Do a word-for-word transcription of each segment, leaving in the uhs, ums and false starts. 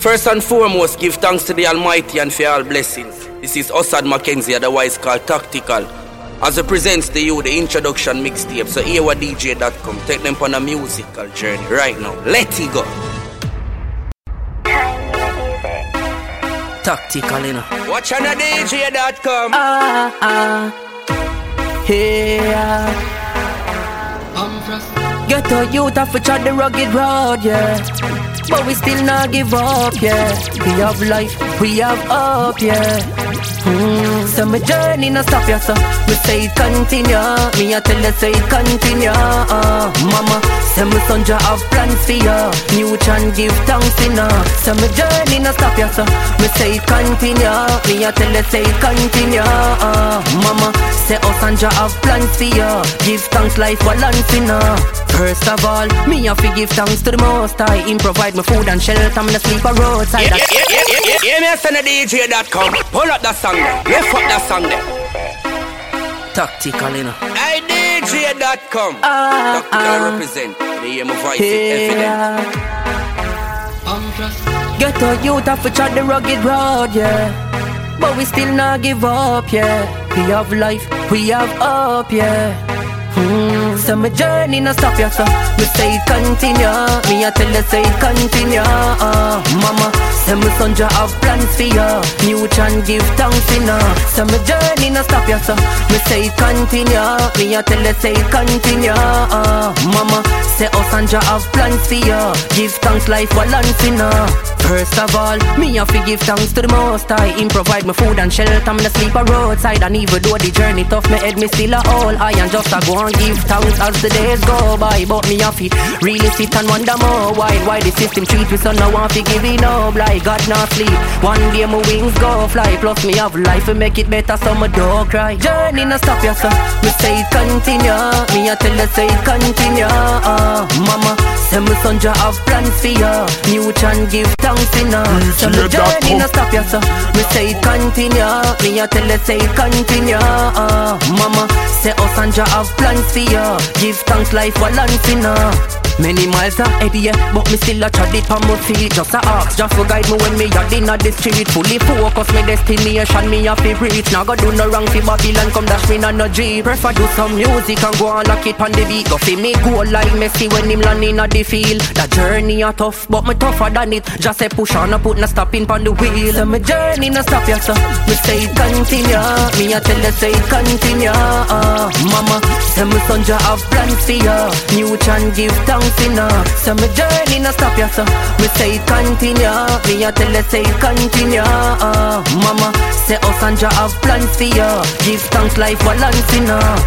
First and foremost, give thanks to the Almighty and for all blessings. This is Osad Mackenzie, otherwise called Tactical. As it presents to you the introduction mixtape, so here what D J dot com, take them on a musical journey right now. Let it go. Tactical, you know. Watch on a D J dot com. Ah, ah, yeah. Get a youth off each the rugged road, yeah. But we still not give up, yeah. We have life, we have hope, yeah. Mm. So my journey no stop, yeah, so me say it continue. Me a tell you say it continue, uh. Mama, say my son ja have plans for you. New chan give thanks in her. So my journey no stop, yeah, so me say it continue. Me a tell you say it continue, uh. Mama, say us and ja have plans for you. Give thanks life balance in her. First of all, me have to give thanks to the Most High. Him provide my food and shelter, me no sleep a roadside. Yeah, yeah, yeah, yeah, yeah, yeah, me a send a D J dot com. Pull up that song there, lift up that song there. Tactical, you know. I D J dot com. Ah, Tactical ah, represent. They hear my voice, yeah. it's evident. Get a youth off each the rugged road, yeah. But we still not give up, yeah. We have life, we have hope, yeah. Mm. So my journey no stop, yeah, so me say it continue. Me a tell you say it continue, uh. Mama, say my son ja have plans for you. New chan give thanks in her. So my journey no stop, yeah, so me say it continue. Me a tell you say it continue, uh. Mama, say us and ja have plans for you. Give thanks life balance in her. First of all, me have to give thanks to the Most High. Him provide me food and shelter, me no sleep a roadside. And even though the journey tough, me head me still a whole high. And just a go and give thanks as the days go by. But me have to really sit and wonder more why Why the system treat me so no one fi give it up. Like God not sleep, one day my wings go fly. Plus me have life and make it better so me don't cry. Journey no stop, yeah, so me say it continue. Me a tell you say it continue, uh. Mama, say my son ja have plans for you. New chan give thanks in her. So my journey no stop, yeah, so me say it continue. Me a tell you say it continue, uh. Mama, say us and ja have plans for you. Give thanks life balance in her. Many miles ahead, yeah, but me still a trod it on my feet. Just a ask, just for guide me when me a in the street. Fully focus my destination, me a fi reach. Now go do no wrong fi Babylon, come dash me on no Jeep. Prefer do some music and go and lock it on the beat. Go fi me go like Messi when him land in the field. The journey a tough, but me tougher than it. Just say push on, no put no stopping on the wheel. So my journey no stop, yeah, so me say it continue. Me a tell you say it continue, uh. Mama, say my son ja have plans for you. New chan give thanks in her. So my journey no stop, yeah, so me say it continue. Me a tell you say it continue, uh. Mama, say us and ja have plans for you. Give thanks life balance in her.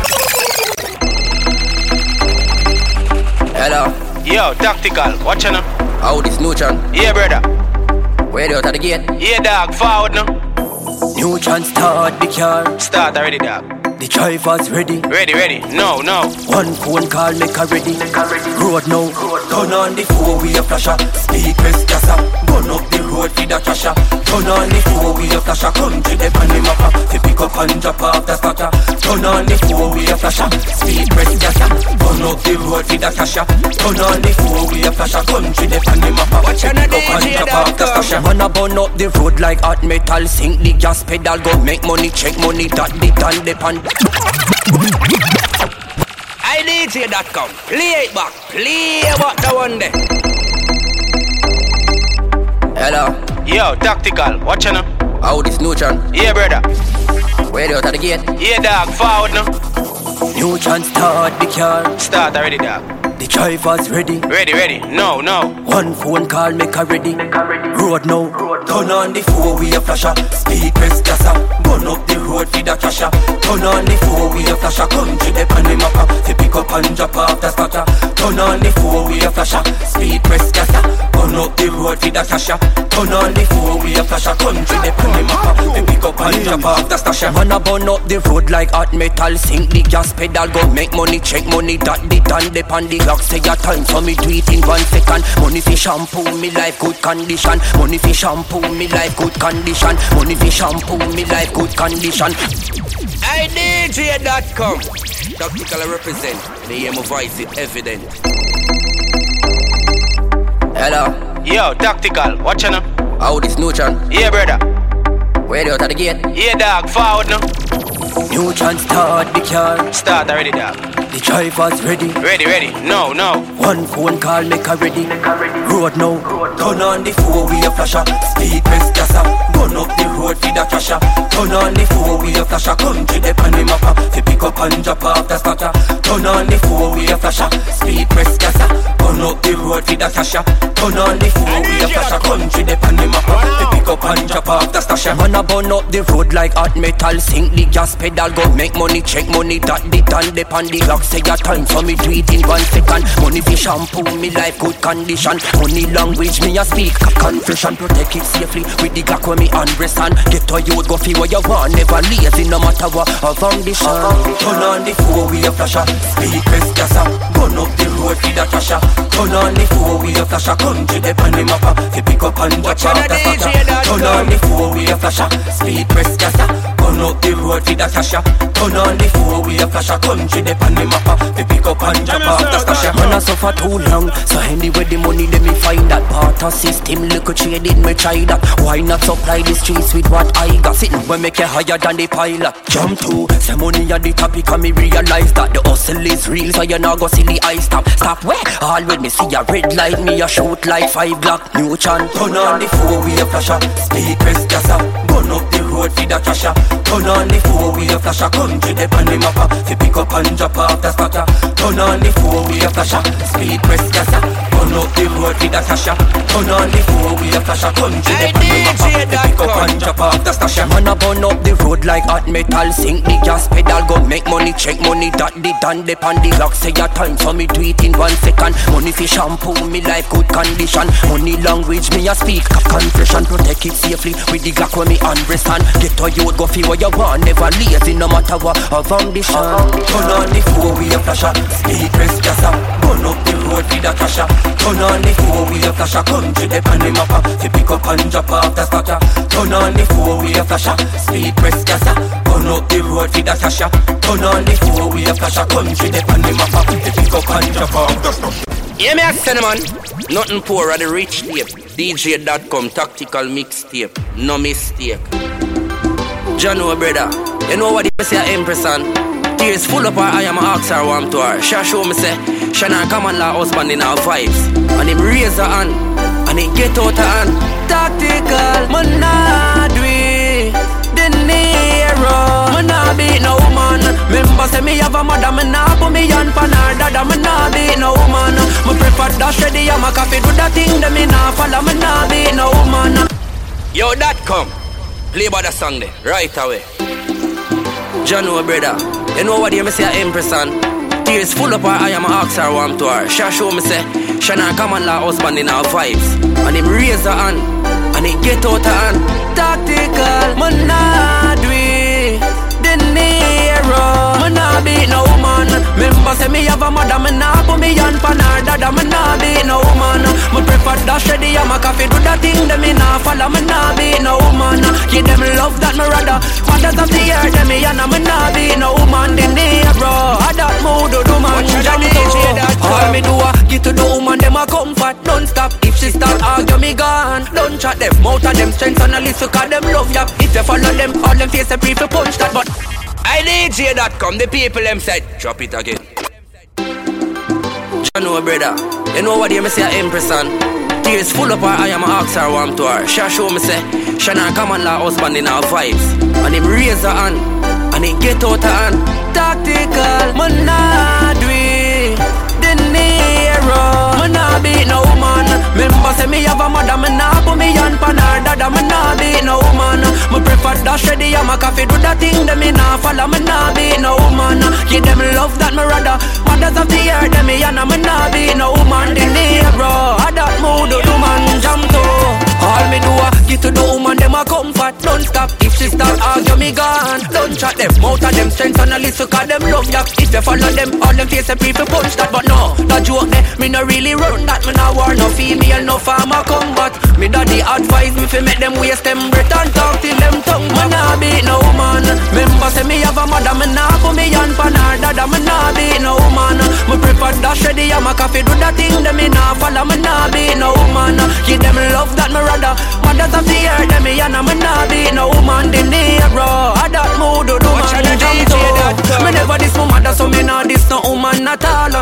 Hello. Yo, Tactical, watch ya now. How this new chan? Yeah, brother. Where they out of the gate? Yeah, dog, forward now. New chan start the car. Start already, dog. The driver's ready. Ready, ready. No, no. One phone call make her ready. Road now. Turn on the four-wheel flasher. Speed press gasser. Burn up the road for the casher. Turn on the four-wheel flasher. Country the pan the mapper. Fi pick up and drop off the starter. Turn on the four-wheel flasher. Speed press gasser. Burn up the road for the casher. Turn on the four-wheel flasher. Country the pan the mapper. Fi pick up and drop off the starter. Man a burn up the road like hot metal. Sink the gas pedal. Go make money, check money. That the tan the pan. I D J dot com. Play it back. Play back the one there. Hello. Yo, Tactical, watch ya now. How this new chan? Yeah, brother. Where they out of the gate? Yeah, dog, forward now. New chan start the car. Start already, dog. The driver's ready. Ready, ready. No, no. One phone call make her ready. Road now. Turn on the four-wheel flasher. Speed press gasser. Burn up the road for the casher. Turn on the four-wheel flasher. Country the pan the mapper. Fi pick up and drop off the starter. Turn on the four-wheel flasher. Speed press gasser. Burn up the road for the casher. Turn on the four-wheel flasher. Country the pan the mapper. Fi pick up and drop off the starter. Man a burn up the road like hot metal. Sink the gas pedal. Go make money, check money. That the tan the pan the clock say your time. So me do it in one second. Money fi shampoo me life good condition. Money fi shampoo me life good condition. Money fi shampoo me life good condition. I D J dot com. Tactical represent. They hear my voice, it's evident. Hello. Yo, Tactical, watch ya now. How this Nutron? Yeah, brother. Where they out of the gate? Yeah, dog. Forward now. Nutron start the car. Start already, dog. The driver's ready. Ready, ready. No, no. One phone call make her ready. Road now. Turn on the four-wheel flasher. Speed press gasser. Gun up the road for the crasher. Turn on the four-wheel flasher. Country the pan the mapper. Fi pick up and drop off the starter. Turn on the four-wheel flasher. Speed press gasser. Gun up the road for the crasher. Turn on the four-wheel flasher. Country the pan the mapper. Fi pick up and drop off the starter. Man a burn up the road like hot metal. Sink the gas pedal. Go make money, check money. That the done the pan the clock. Say your time, so me do it in one second. Money for shampoo, me life good condition. Money language, me a speak. Confession, protect it safely. With the Glock when me undress and get to you, go feel what you want. Never lazy, no matter what a foundation. Turn on the four-wheel flasher. Speed press gasser. Gun up the road for the crasher. Turn on the four-wheel flasher. Country the pan the mapper. Fi pick up and watch out the starter. Turn on the four-wheel flasher. Speed press gasser. Gun up the road for the crasher. Turn on the four-wheel flasher. Country the pan the mapper. Fi pick up and drop off the stasher. Man a suffer too long, so anyway the money let me find that. Barter system, little trading, me try that. Why not supply the streets with what I got? Sitting when make you higher than the pilot. Jump to, say money at the topic and me realize that the hustle is real, so you not go silly I stop. Stop where? All when me see a red light, me a shoot like five block. Nutron, turn on the four-wheel flasher. Speed press gasser. Gun up the road for the crasher. Turn on the four-wheel flasher. Country the pan the mapper. Fi pick up and drop off the starter. Turn on the four-wheel flasher. Speed press gasser. Turn up the road for the crasher. Turn on the four-wheel flasher. Country the pan the mapper. Fi pick up and drop off the stasher. Man a burn up the road like hot metal. Sink the gas pedal. Go make money, check money. That the done the pan the clock. Say your time, so me do it in one second. Money for shampoo, me life good condition. Money language, me a speak. Confession, protect it safely. With the Glock when me undress and get to you, go feel what you want. Never lazy, no matter what a foundation. Turn on the four-wheel flasher. Speed press gasser. Gun up the road for the crasher. Turn on the four-wheel flasher. Country the pan the mapper. Fi pick up and drop off the starter. Turn on the four-wheel flasher. Speed press gasser. Gun up the road for the crasher. Turn on the four-wheel flasher. Country the pan the mapper. Fi pick up and drop off the starter. Yeah, me a send man. Nothing poor at the rich tape. D J dot com tactical mixtape. No mistake. Jano brother, you know what you say Empress on? Tears full up her, I am a ask her warm to her. She show me say, she not come and la husband in her vibes. And him raise her hand, and he get out her hand. Tactical, man not do it. The Nero, man not beat no woman. Remember say me have a mother, me not put me on pan her dada. Me not beat no woman. Me prefer dash ready, I'm a coffee do that thing. Them me not follow, me not beat no woman. Yo, that come. Play by the song there, right away. Jano brother, you know what you me say Empress on? Tears full up her, I am a ask her warm to her. She show me say, she not come and la husband in her vibes. And him raise her hand, and he get out her hand. Tactical, man not do it. The Nero, man not beat no woman. Remember say me have a mother, me not put me on pan her dada. Me not beat no woman. Me prefer dash ready, I'm a coffee do that thing. Them me not follow, me not beat no woman. Give them love that me rather. Fathers of the earth, them me and me not beat no woman. The Nero, I that mood do man. All me do a get to the woman, them a comfort non-stop. If she start argue, me gone. Don't chat them, mouth of them strengths and a list cause them love ya. If you follow them, all them face a brief punch that. But I D J dot com, the people them said, drop it again. Jano brother, you know what you me say Empress on? Tears full up her, I am a ask her warm to her. She show me say, she not come and la husband in her vibes. And him raise her hand, and he get out her hand. Tactical, man not do it. The Nero, man not beat no woman. Remember say me have a mother, me not put me on pan her dada. Me not beat no woman. Me prefer dash ready, I'm a coffee do that thing. Them me not follow, me not beat no woman. Give them love that me rather. Fathers of the earth, them me and me not beat no woman. The Nero, I that mood do man jam to. All me do a get to the woman, them a comfort don't stop. If she start argue, me gone. Don't chat them, mouth of them strengths and a list cause them love ya. If you follow them, all them face a brief punch that. But no, the joke there, me no really run that. Me no war no female, no farmer combat. Me daddy advise me fi make them waste them breath and talk till them tongue. Me nah beat no woman. Remember say me have a mother, me nah put me on pan her dada. Me nah beat no woman. Me prefer dash ready, I'm a coffee do that thing. Them me nah follow, me nah beat no woman. Give them love that me rather. Mothers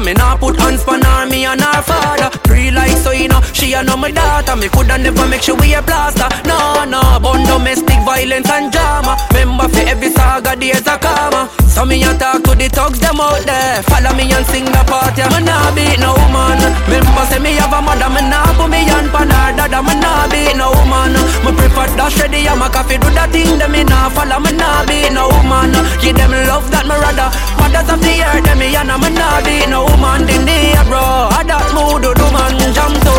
me nah put hands pan her, me and her father. Free like so you know, she a know my daughter. Me coulda never make sure we a plaster. No, no, born domestic violence and drama. Remember for every saga there's a karma. So me a talk to the thugs them out there. Follow me and sing the party. Me nah beat no woman. Remember say me have a mother, me nah put me hand pan her dada. Me nah beat no woman. Me prefer dash ready and my coffee do that thing. Them me nah follow, me nah beat no woman. Give them love that me rather. Mothers of the earth, them me and me nah beat no woman. In the air bro, I that mood do do man jump to.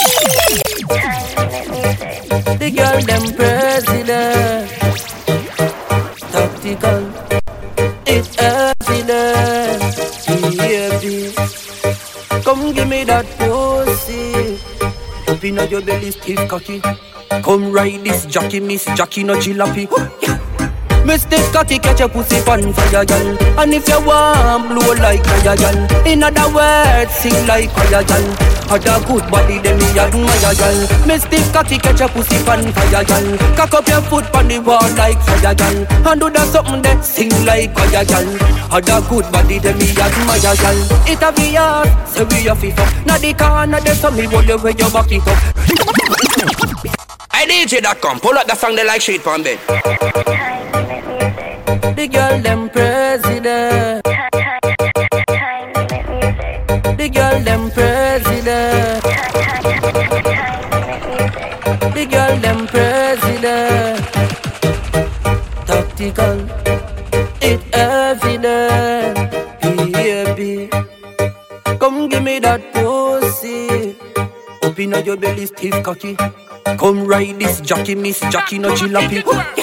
The girl them president. Tactical. It's evident. Baby, come give me that pussy. Up inna your belly stiff cocky. Come ride this jockey, Miss Jackie no jalopy. Mister Scotty catch a pussy pan fire gal. And if you want blow like fire gal. In other words sing like fire gal. Other good body them me admire gal. Mister Scotty catch a pussy pan fire gal. Cock up your foot pan the wall like fire gal. And do that something that sing like fire gal. Other good body them me admire gal. It a be hard, so we a FIFA. Now the car, now the sun me hold you where you back it up. I D J dot com, pull up the song they like shit from bed. The girl them president. The girl them president. The girl them president. Tactical. It evident. Baby, come give me that pussy. Up inna your belly stiff cocky. Come ride this jockey, Miss Jackie no jalopy.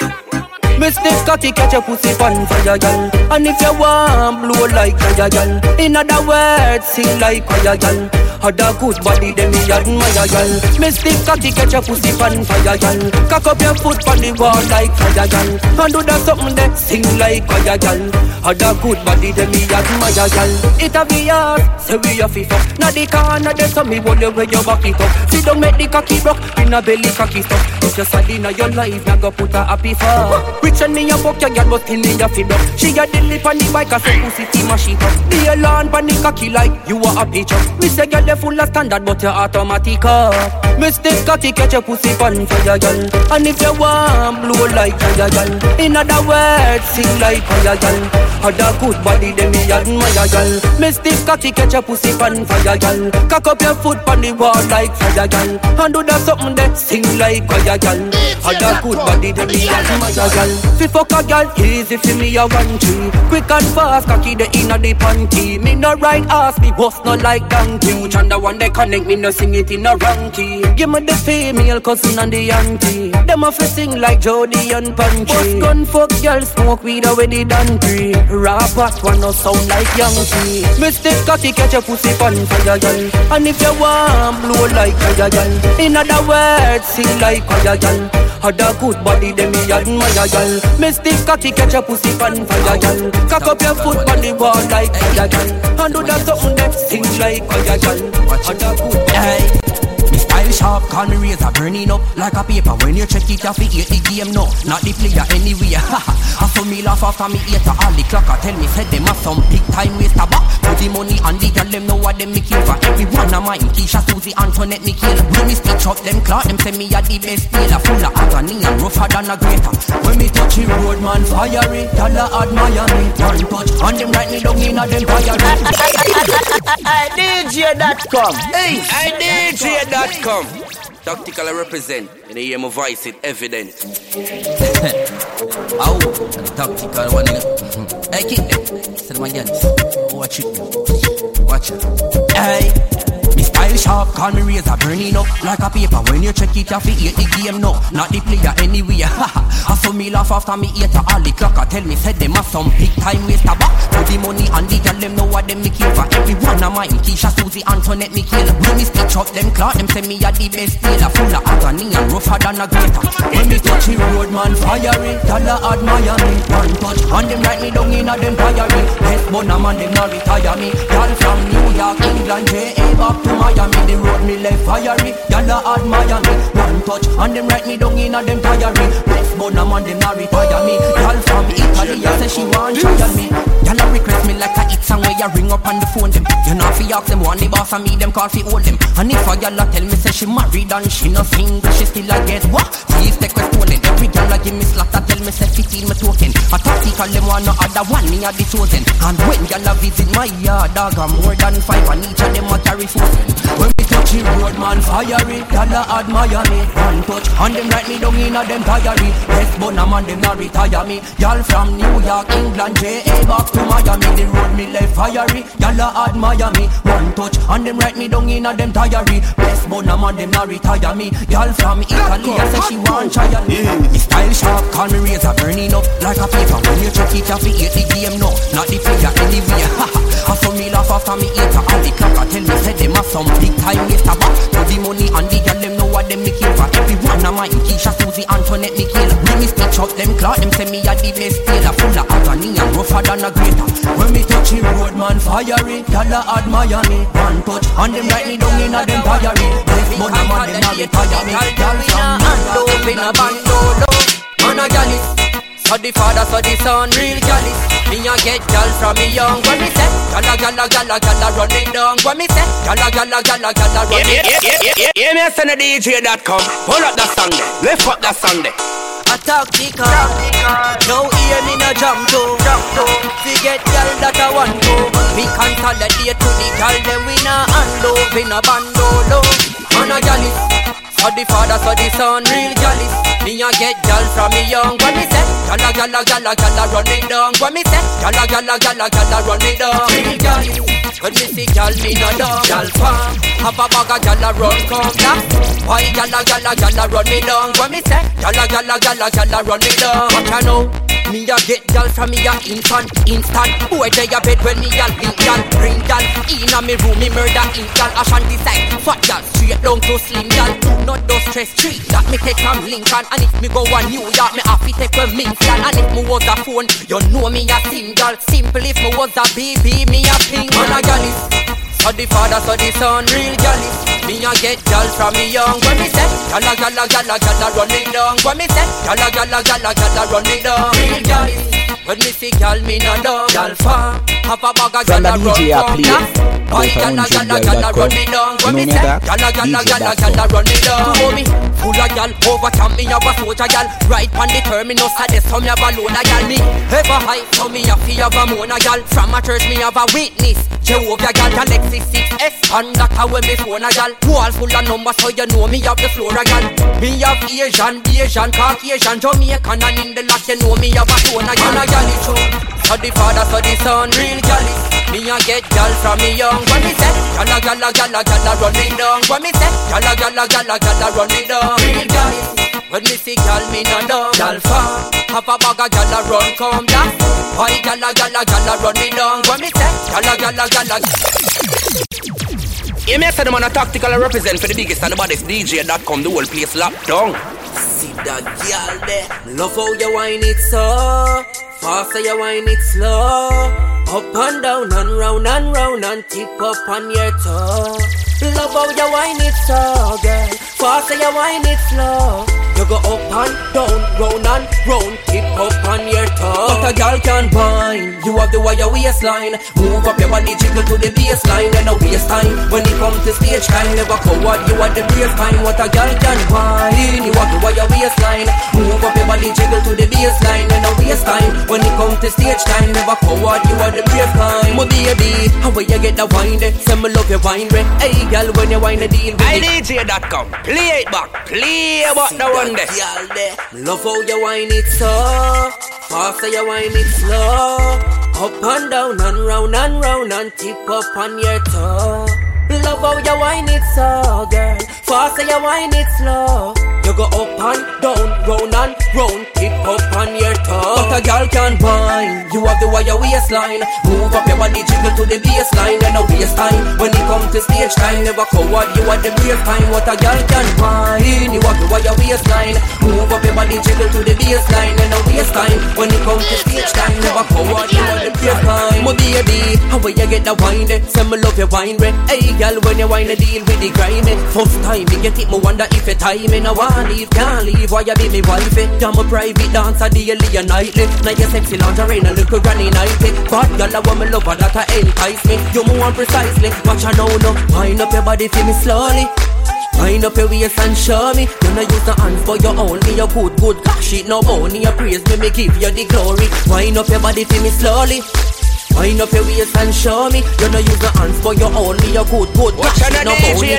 Mister Scotty catch a pussy pan fire gal. And if you want blow like fire gal. In other words sing like fire gal. Other good body them me admire gal. Mister Scotty catch a pussy pan fire gal. Cock up your foot pan the wall like fire gal. And do that something that sing like fire gal. Other good body them me admire gal. It a be hard, so we a FIFA. Now the car, now the sun me hold you where you back it up. See don't make the cocky broke, in a belly cocky stuff. If you sad in your life, now go put a happy for. Rich and me a buck your girl, but still me a feed up. She a dilly pan the bike, a say pussy team a shit up. The alarm pan the cocky like you a happy chop. Me say girl the full of standard, but you automatic up. Mister Scotty catch a pussy pan fire gal. And if you want blow like fire gal. In other words sing like fire gal. Other good body them me admire gal. Mister Scotty catch a pussy pan fire gal. Cock up your foot pan the wall like fire gal. And do that something that sing like fire gal. Other good body them me admire gal. Fi fuck a gal easy fi me a one tree. Quick and fast cocky the inna the panty. Me no ride ass me boss no like donkey. Which and the one they connect me no sing it in a wrong key. Give me the female cousin and the auntie. Them a fi sing like Jody and Punchy. Gun fuck girl smoke weed away the donkey. Rap at one no sound like Yankee. Mister Scotty catch a pussy pan fire gal. And if you want blow like fire gal. In other words sing like fire gal. Other good body them me admire gal. Mister Scotty catch a pussy pan fire gal. Cock up your foot on the wall like fire gal. And do that something that sing like fire gal. Other good body. Me style sharp, call me razor burning up like a paper. When you check it, you fi hate the game, no, not the player anyway. I saw me laugh after me eat all the clocker. Tell me said them a some big time waster, but put the money and the girl them know what them me kill for. Everyone of mine, Keisha, Susie, Antoinette, me kill. When me stitch up them clock, them say me a the best dealer. Full of agony and rougher than a grater. When me touch the road, man, fire it. Y'all admire me, one touch, and them write me down in a them fire it. I D J dot com. Hey, I D J dot com. Tactical I represent. And I hear my voice, it evident. Ow, tactical one. Hey, keep them. Say my girls. Watch it. Watch it. Hey. Me style sharp, call me razor burning up like a paper. When you check it, you fi hate the game, no, not the player anyway. I saw me laugh after me eat all the clocker. Tell me said them a some big time waster, but put the money and the girl them know what them me kill for. Everyone of mine, Keisha, Susie, Antoinette, me kill. When me stitch up them clock, them say me a the best dealer. Full of agony and rougher than a grater. When me touch the road, man, fire it. Y'all admire me, one touch, and them write me down in a them fire it. Best bun a man, them not retire me. Y'all from New York, England, J A back to Miami. The road me left fiery, y'all admire me. One touch and them write me down in a them diary. Bless Bonham and them not retire me. Y'all from Italy, I say she want trial me. Y'all request me like a hit song where you ring up on the phone them. You know fi ask them one the boss and me them call fi hold them. And if a y'all tell me say she married and she no single, she still a get what? Please take a stolen. Every y'all give me slap that tell me say fifteen me token. A tactical them one no other one me a the chosen. And when y'all visit my yard, dog I'm more than five and each of them a carry four. When me touch the road man fiery, y'all admire me. One touch and them write me down in a them diary. Yes Bonham and them not retire me. Y'all from New York, England, J A back to Miami. The road me left fiery, y'all admire me. One touch and them write me down in a them diary. Yes Bonham and them not retire me. Y'all from Italy, I say she want trial me. Me style sharp, call me razor burning up like a paper. When you check it, you fi hate the game no, not the player anyway. I saw me laugh after me eat her and the clock I tell me say them have some big time waster back. To the money and the girl them know what them me kill for. Everyone of mine, Keisha, Susie, Antoinette, me kill. When me stitch up them clock, them say me a the best tailor. Full of agony and rougher than a grater. When me touch the road man fiery, y'all admire me. One touch and them write me down in a them diary. This money man them not retire me. Y'all from me in a bandolo. Man a gallus, so the father, so the son, real gallus. Me a get gal from me young. When me say, gala gala gala gala run it down. When me say, gala gala gala gala run it down. Yeah, yeah, yeah, yeah, me a send a D J dot com. Pull up that song there, lift up that song there. A tactical, no ear me no jump to. Forget gal that I want to. We consolidate to the gal, then we na hand over in a bandolo. Man a gallus, so the father, so the son, real gallus. Me a get gal from me young. When me say, gala gala gala gala run it down. When me say, gala gala gala gala run it down. Real gallus. When me see gal me no dog. Gal farm, have a bag of gala run come black. Why gala gala gala run me down? When me say, gala gala gala gala run me down. What you know? Me a get gal from me a infant, instant. Boy they a bed when me a link gal, bring gal. Inna me room me murder ink gal. Ashanti side, fat gal straight down to slim gal. Not those stress street that me take from Lincoln. And if me go a New York, me have to take a Minster. And if me was a phone, you know me a single. Simple if me was a baby, me a ping. Man a gallus, so the father, so the son, real gallus. Me a get gal from me young. When me say, gala gala gala gala run it down. When me say, gala gala gala gala run it down. Real gallus. When me see gal me no dog. Gal farm, have a bag of gala run from that. Why gala gala gala run me down? When me say, gala gala gala gala run me down. To me, full of gal, over camp me have a soldier gal. Right on the terminus, I des some have a load of gal. Me ever high, so me a fi have a mona gal. From a church me have a witness. Jehovah gal, Galaxy six S. And that how when me phone a gal. Wall full of numbers, so you know me have the floor a gal. Me have Asian, Asian, Caucasian, Jamaican, and in the lot you know me have a tone a gal. A gal is true. So the father, so the son, real gallus. Me a get gal from me young. When me say, gala gala gala gala run it down. When me say, gala gala gala gala run it down. Real gallus. When me see gal me no dog. Gal farm, have a bag of gala run come black. Why gala gala gala run it down? When me say, gala gala gala. Yeah, me say them on a tactical represent for the biggest and the baddest D J dot com. The whole place locked down. See that girl there, love how you whine it so. Faster you whine it slow. Up and down and round and round and tip up on your toe. Love how you whine it so, girl. Faster you whine it slow. You go up and down, round and round, tip up on your toe. But a girl can whine, you have the wire waistline. Move up your body, jiggle to the baseline. And no waste time, when it comes to stage time. Never forward, you are the brace time. What a girl can whine, you have the wire waistline. Move up your body, jiggle to the baseline. And no waste time, when it comes to stage time. Never forward, you are the brace time. My baby, how will you get the wine there? Say me love your wine red. Hey girl, when you wine the deal with I D J dot com, play it back, play about the one there. Girl there, love how you whine it so. Faster you whine it slow. Up and down and round and round and tip up on your toe. Love how you whine it so, girl. Faster you whine it slow. You go up and down, round and round, tip up on your toe. But a girl can whine, you have the wire waistline. Move up your body, jiggle to the baseline. And no waste time, when it come to stage time, never coward, you are the brave kind. What a girl can find, you have to wear your waistline. Move up your body, jiggle to the baseline, and no waste time. When it comes to stage time, never coward, you are the brave kind. My baby, how will you get the wine? Say me love your wine red. Hey girl, when you wine, deal with the grime. First time me get it, me wonder if you time. I want leave, can't leave, why you be me wife? I'm a private dancer daily and nightly. Now you sexy lingerie and a little granny nightly. Bad girl, I want me lover that I entice me. You more precisely, watch I know no. Wind up your body for me slowly. Wind up your waist and show me. You know use the hands for your own. Me your good, good cash it no money. You praise me, me give you the glory. Wind up your body for me slowly. Wind up your waist and show me. You know use the hands for your own. Me your good, good watch cash it no money.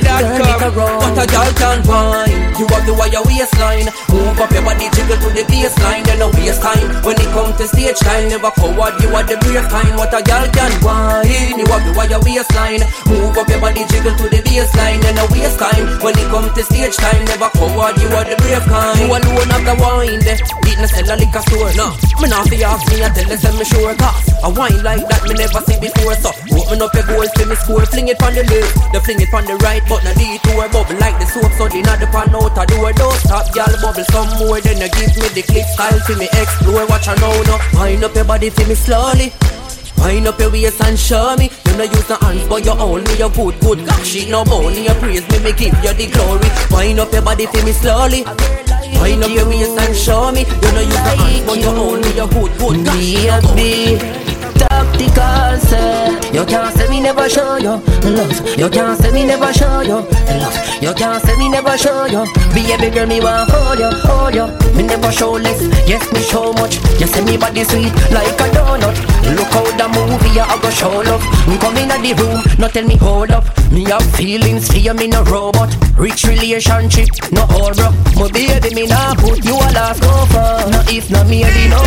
What a girl can wine. You have to wear your waistline. Move up your body, jiggle to the baseline. Then no waste time. When it comes to stage time, never coward, you are the brave kind. What a girl can wine. You have to wear your waistline. Move up your body, jiggle to the baseline. Then no waste time. When it comes to stage time, never coward, you are the brave kind. You alone have the wine there. Beat no sell a liquor store. No, me not fi ask me and tell them say me sure cause a wine like that me never see before. So open up your goals to me score. Fling it on the left, the fling it on the right, but no detour. Bubble like the soap, so they not the pan out a door. Don't stop, y'all bubble some more. Then you give me the click style to me explore. Watch I know no. Wind up your body for me slowly. Wind up your waist and show me. You know use the hands but you own me. Your good, good gosh it no money. You praise me, me give you the glory. Wind up your body for me slowly. Wind up your waist and show me. You know use the hands but you own me. Your good, good gosh it no money. Tactical say you can't say me never show you love. You can't say me never show you love. You can't say me never show you. Baby girl me want hold you, hold you. Me never show less, yes me show much. You say me body sweet like a donut. Look how the movie I go show love. Come in the room, not tell me hold up. Me have feelings for you, me no robot. Rich relationship, no hold bro. My baby me nah put you a last go for. No if not me I no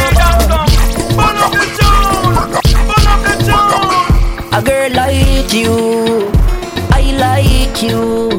more. A girl like you, I like you,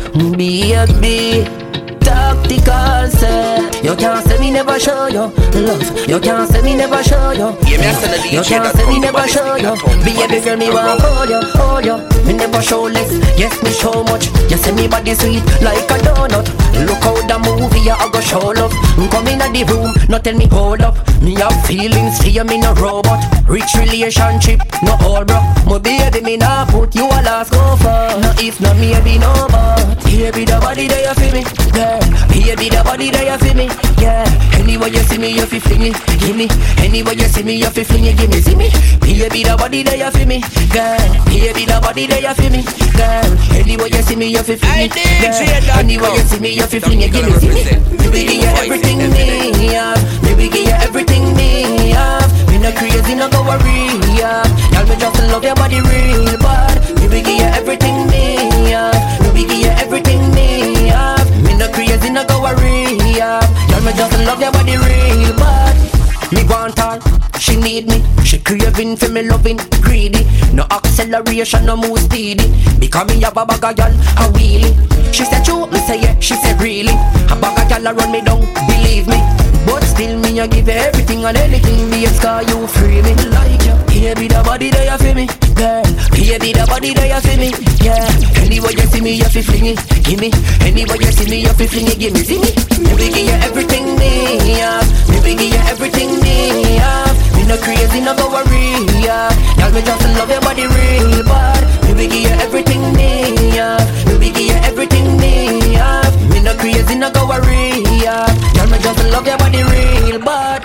baby. Tactical say you can't say me never show you love. You can't say me never show you. Yeah, me asking the D J. You can't say me never show you. Baby girl me want hold you, hold you. Me never show less, yes me show much. You say me body sweet like a donut. Look how the movie I go show love. Come in the room, not tell me hold up. Me have feelings for you, me no robot. Rich relationship, no hold bro. My baby me nah put you a last go for. No if not me be no but. Here be the body that you feel me, girl. Here be the body that you feel me, yeah. Anywhere you see me, you feel fling it, give me. Anywhere you see me, you feel fling it, give me, see me. Here be the body that you feel me, girl. Here be the body that you feel me, girl. Anywhere you see me, you feel fling it, girl. Anywhere you see me, you feel fling it, give me, see me. Maybe give you everything me have. Maybe give you everything me have. Me no crazy, no go worry, yeah. Y'all me just love your body real bad. Maybe give you everything me have. Maybe give you everything me have. Me no crazy, no go worry, yeah. Y'all me just love your body real bad. Me want her, she need me. She craving for me loving, greedy. No acceleration, no move speedy. Because me have a bag of y'all, a wheelie. She said true, me say yeah, she said really. A bag of y'all a run me down, believe me. But still me a give you everything and anything. Babes, cause you free me like you. Here be the body that you feel me, girl. Here be the body that you feel me, yeah. Anywhere you see me, you feel fling it, give me. Anywhere you see me, you feel fling it, give me, see me. Maybe give you everything me have. Maybe give you everything me have. Me no crazy, no go worry, yeah. Y'all me just love your body real bad. Maybe give you everything me have. Maybe give you everything me have. Me no crazy, no go worry, yeah. Y'all me just love your body real bad.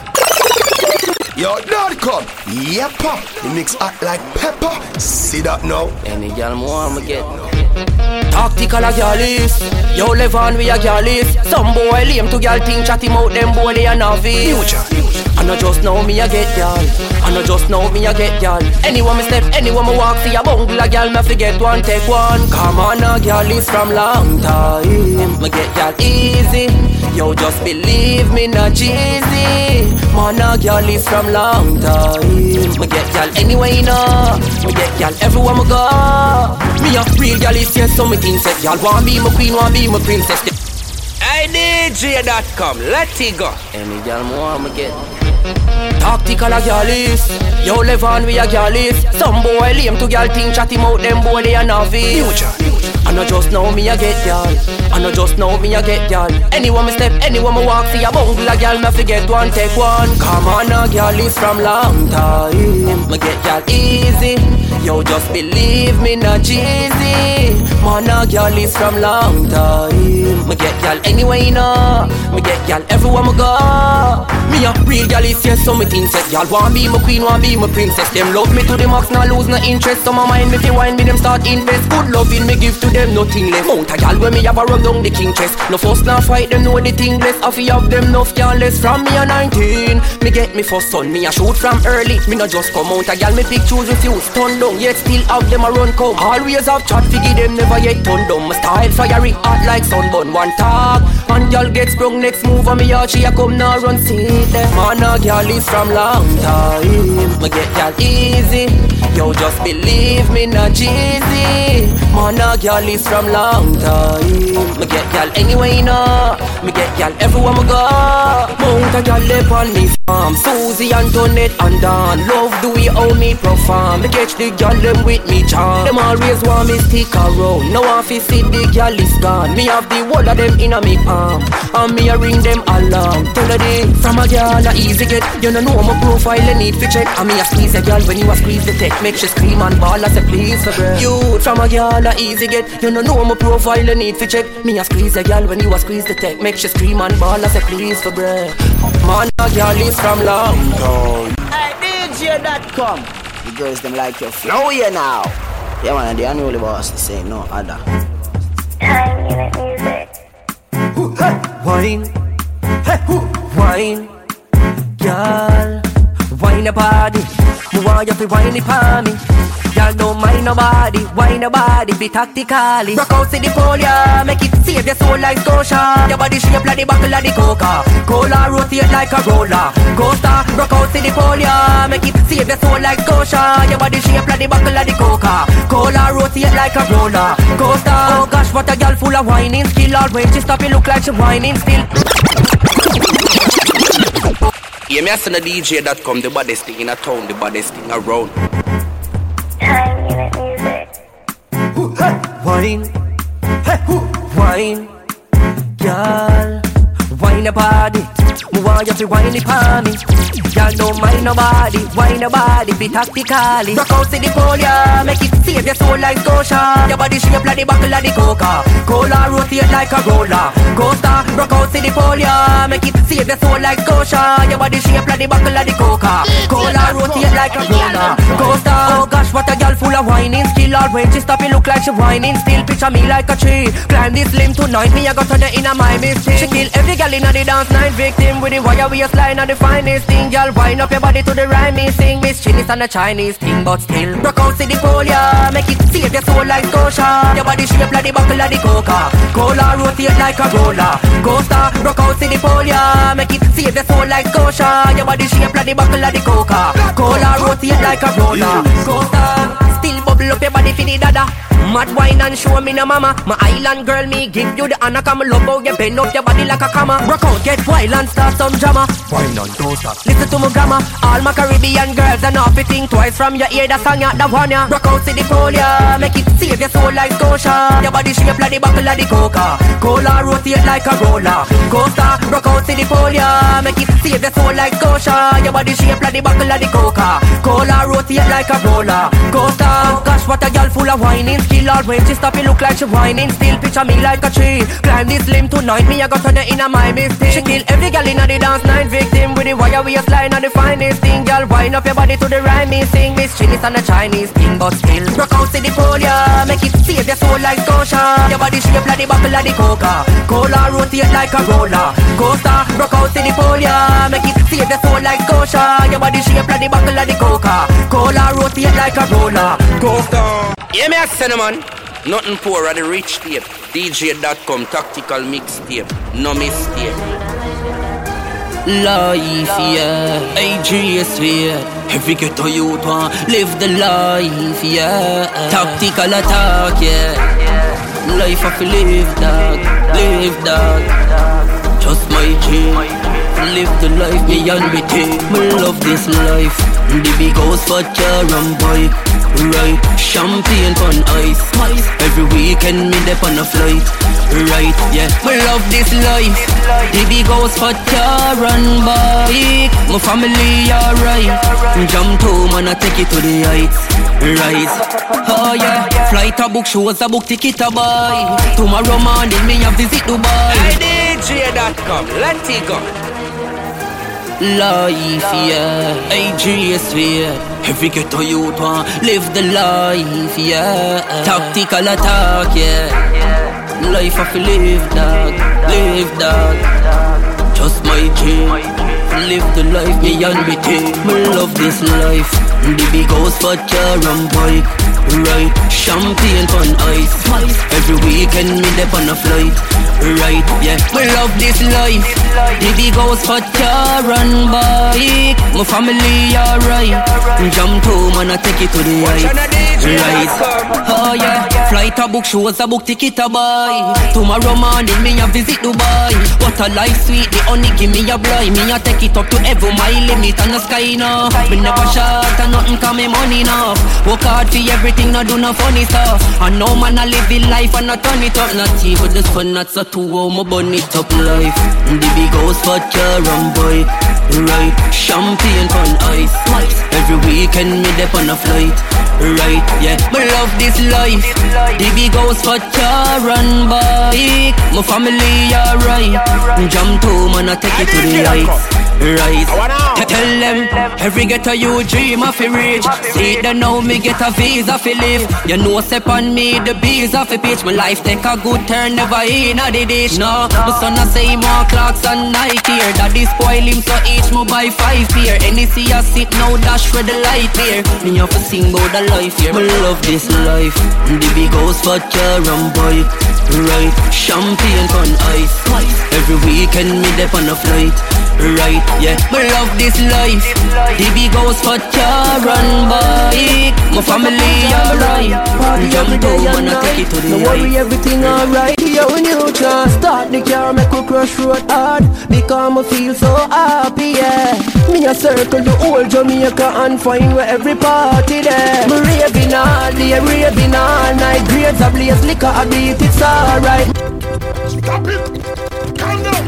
Yo, Lord come, yep, the mix hot like pepper. See that now? Any girl more I'ma get. Tactical a girl is. Yo, live on we a girl is. Some boy lame to girl think chat him out. Them boy they a novice. I know just know me a get girl. I know just know me a get girl. Anyone me step, anyone me walk, see a bungle a girl, me forget one, take one. Come on a girl is from long time. Me get girl easy. Yo, just believe me, not cheesy. Man a girl is from long time. Me get girl anyway, no. Me get girl everywhere me go. Me a real girl is yes, so me insect. Y'all want be my queen, want be my princess. I D J dot com, let it go. Any girl more I'ma get. Tactical a girl is. Yo, live on we a girl is. Some boy lame to girl think chat him out, them boy they a novice. I know just know me a get girl. I know just know me a get girl. Anyone me step, anyone me walk, see a bungle a girl, me forget one, take one. Come on a girl is from long time. Me get girl easy. Yo, just believe me, not cheesy. Man a girl is from long time. Me get girl anyway, you know. Me get girl everywhere me go. Me a real girl is yes, so me think set. Y'all want be my queen, want be my princess. Them love me to the max, not lose no interest. Some of mind me fi wine me, them start invest. Good loving me give to them, nothing less. Mount a girl when me have a run down the king chest. No fuss, no fight, them know the thing bless. I fi have them enough careless. From me a nineteen, me get me first son. Me a shoot from early, me no just come out a girl. Me pick choose refuse, turn down. Yet still have them a run come. Always have chat fi give them, never yet turn down. My style fiery hot like sunburn. One talk, one girl get sprung, next move on me out. She a come now run see them. Man a girl is from long time. Me get girl easy. Yo, just believe me, not cheesy. Man a girl is from long time. Me get girl anyway, you know. Me get girl everywhere me go. Mount a girl lip on me farm. Susie, Antoinette and Dawn. Love the way how me perform. Me catch the girl them with me charm. Them always want me stick around. Now I fi see the girl is gone. Me have the whole of them in a me palm. And me a ring them along. Tell her they from a girl a easy get. You know know my profile I need fi check. And me a squeeze a girl when you a squeeze the tech. Make she scream and ball as a please for breath. You from a girl a easy get. You know know my profile I need fi check. Me a squeeze a girl when you a squeeze the tech. Make she scream and ball as a please for breath. Man a girl is from long time. Hey, D J dot com. The girls them like your flow here now. Yeah man, the only boss the same, no other. Time Unit Music. Wine, wine, girl, wine a body. Me want you fi wine it for me. Y'all don't mind nobody, wine nobody, be tactically. Rock out to the pole, yeah, make it save your soul like Scotia. Your body shape like the buckle of the Coca Cola, rotate like a roller coaster. Rock out to the pole, yeah, make it save your soul like Scotia. Your body shape like the buckle of the Coca Cola, rotate like a roller coaster. Oh gosh, what a girl full of whining skill. All when she stop, you look like she whining still. Yeah, me a send a D J dot com, the baddest thing in a town, the baddest thing around. Time Unit Music. Wine, wine, girl, wine a body. Me want you to wine it for me. Y'all don't mind nobody, wine nobody, be tactically. Rock out to the pole, yeah, make it save your soul like Scotia. Your body shape like the buckle of the Coca Cola, rotate like a roller coaster. Rock out to the pole, yeah, make it save your soul like Scotia. Your body shape like the buckle of the Coca Cola, rotate like a roller coaster. Oh gosh, what a girl full of whining skill. All when she stop, you look like she whining still. Picture me like a tree, climb this limb tonight. Me I got turn her in a my mistake. She kill every girl in the dance night. Victim with the wire waistline and the finest thing. Girl, wind up your body to the rhyming sing. Miss Chinese and the Chinese thing, but still rock out to the pole, yeah, make it save your soul like Scotia. Your body shape like the buckle of the Coca Cola, rotate like a roller coaster. Rock out to the pole, yeah, make it save your soul like Scotia. Your body shape like the buckle of the Coca Cola, rotate like a roller coaster. Still bubble up your body for the dada. Mad wine and show me no mama. My island girl, me give you the honor. Come love how you bend up your body like a comma. Rock out, get wild and start some drama. Wine and don't stop, listen to my grammar. All my Caribbean girls are not fitting twice from your ear. That song ya, that one ya. Rock out to the pole, yeah, make it save your soul like Scotia. Your body shape like the buckle of the Coca Cola, rotate like a roller coaster. Rock out to the pole, yeah, make it save your soul like Scotia. Your body shape like the buckle of the Coca Cola, rotate like a roller coaster. Oh gosh, what a girl full of whining skill. All when she stop, you look like she whining still. Picture me like a tree, climb this limb tonight. Me I got turn her in a my mistake. She kill every girl in the dance night. Victim with the wire waistline and the finest thing. Girl, wind up your body to the rhyming sing. Miss Chinese and the Chinese thing, but still rock out to the pole, yeah, make it save your soul like Scotia. Your body shape like the buckle of the Coca Cola, rotate like a roller coaster. Rock out to the pole, yeah, make it save your soul like Scotia. Your body shape like the buckle of the Coca Cola, rotate like a roller coaster. Yeah, me a send man. Nothing poor at the rich tape. D J dot com tactical mixtape. No mistake. Life, yeah, A G S, yeah. Every ghetto youth want live the life, yeah. Tactical attack, yeah. Life of live, dog, live, dog. Just my dream. live the life me and me take. Me love this life. The big house for car and bike. Right, champagne on ice. Every weekend me dep on a flight. Right, yeah, me love this life. The big house for car and bike. My family alright. Jump to man I take it to the heights. Right, oh yeah. Flight a book, shows a book, ticket a buy. Tomorrow morning me a visit Dubai. I D J dot com, let it go. Life, yeah, A G S, yeah. Every ghetto youth want live the life, yeah. Tactical attack, yeah. Life I feel live, dog, live, dog. Just my dream, live the life me and me take. Me love this life. The big house for car and bike. Right, champagne on ice. Every weekend me dep on a flight. Right, yeah, me love this life. The big house for car and bike. My family alright. Jump to man I take it to the heights. Right, oh yeah. Flight a book, shows a book, ticket a buy. Tomorrow morning me a visit Dubai. What a life sweet, the honey give me a blind. Me a take it up to every my limit and the sky now. Me never shot and nothing come me money now. Work hard for everything, not do no funny stuff. I know man I live in life and not turn it up. Not tea with the fun, not so too oh, my bun it up life. The big house for car and bike. Right, champagne on ice. Every weekend me dep on a flight. Right, yeah, me love this life. The big house for car and bike. My family alright. Jump to man I take it to the heights. Right, tell them every ghetto you dream of a reach. See them now me get a visa fi live. You know step on me the bees off a pitch. My life take a good turn, never in a the dish. No, my son a say more clocks and Nike here. Daddy spoil him so each mo buy five pair. Any see a sit now dash for the light here. Me have to sing about the life here. Me love this life. The big house for car and bike. Right, champagne on ice. Every weekend me dep on a flight. Right, yeah, me love this life. The big house for car and bike. My family alright. Jump down and I take it to the no worry, everything alright. Yeah, when you just start the car, make a crush road hard. Because I feel so happy, yeah. Me a circle the whole Jamaica and find where every party there. Me raving all day, raving all night. Grades a blaze, liquor a beat, it's alright. Stop it! Calm down!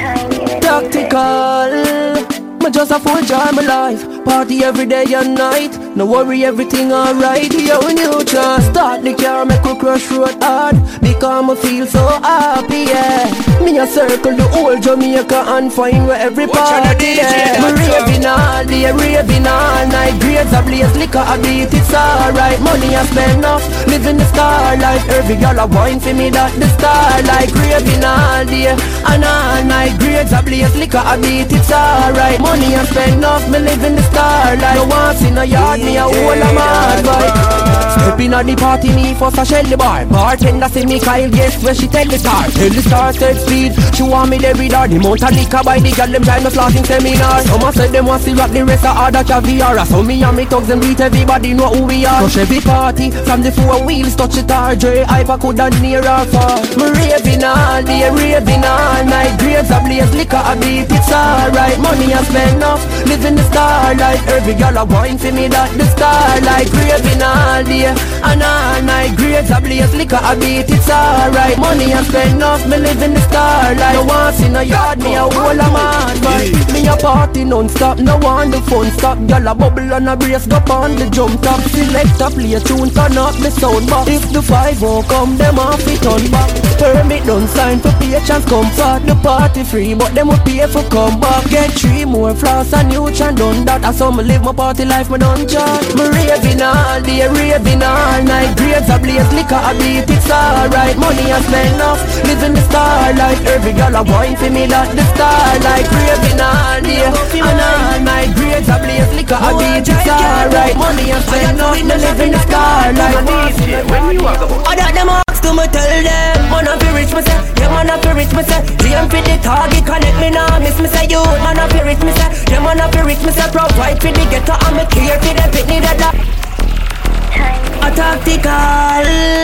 Tactical, me just a full joy my life. Party every day and night. No worry, everything alright. Yeah, when you just start the car, make a crush road hard. Because I feel so happy, yeah. Me a circle the whole Jamaica and find where every party there. Me raving all day, raving all night. Grades a blaze, liquor a beat, it's alright. Money I spend off, living the star life. Every girl a wine for me, that the star like. Raving all day and all night. Grades a blaze, liquor a beat, it's alright. Money I spend off, me living the star life. No one's in a yard, me a whole a mad vibe. Stepping at the party, me first a shell the bar. Bartender say me Kyle, guess where she tell the star. Tell the star said speed, she want me there with her. The mount a liquor by the girl, them try no slotting seminar. Some a say them want see rock, the rest a order caviar. So me and me thugs them beat, everybody know who we are. Rush every party, from the four wheels touch the tar. Dre Hyper coulda near or far. Me raving all day, raving all night. Grades a blaze, liquor a beat, it's alright. Money I spend off, living the star life. Every girl a wine for me, that the star like. Raving all day and all night. Grades a blaze, liquor a beat, it's alright. Money I spend off, me living the star life. No one's in a yard, me a whole a man boy. Me a party non-stop, no one the fun stop. Girl a bubble and a brace, go on the jump top. Select a play a tune, turn up the sound box. If the five won't come, them off it on back. Permit don't sign for pay chance comfort. The party free, but them will pay for come back. Get three more floss and you can done that. That's how me live my party life, me don't charge. Me raving all day, raving all night. Grades a blaze, liquor a beat, it's alright. Money I spend off, living the star life. Every girl a wine for me, that the star like. Raving all day and all night. Grades a blaze, liquor a beat, it's alright. Money I spend off, me living the star life. When you are I got them ask to me tell them, man I feel rich me say, yeah man I feel rich me say. Dream for the target, connect me now, miss me say you. Man I feel rich me say, yeah man I feel rich me say. Provide for the ghetto, I'm a care for the pitney that that. A tactical.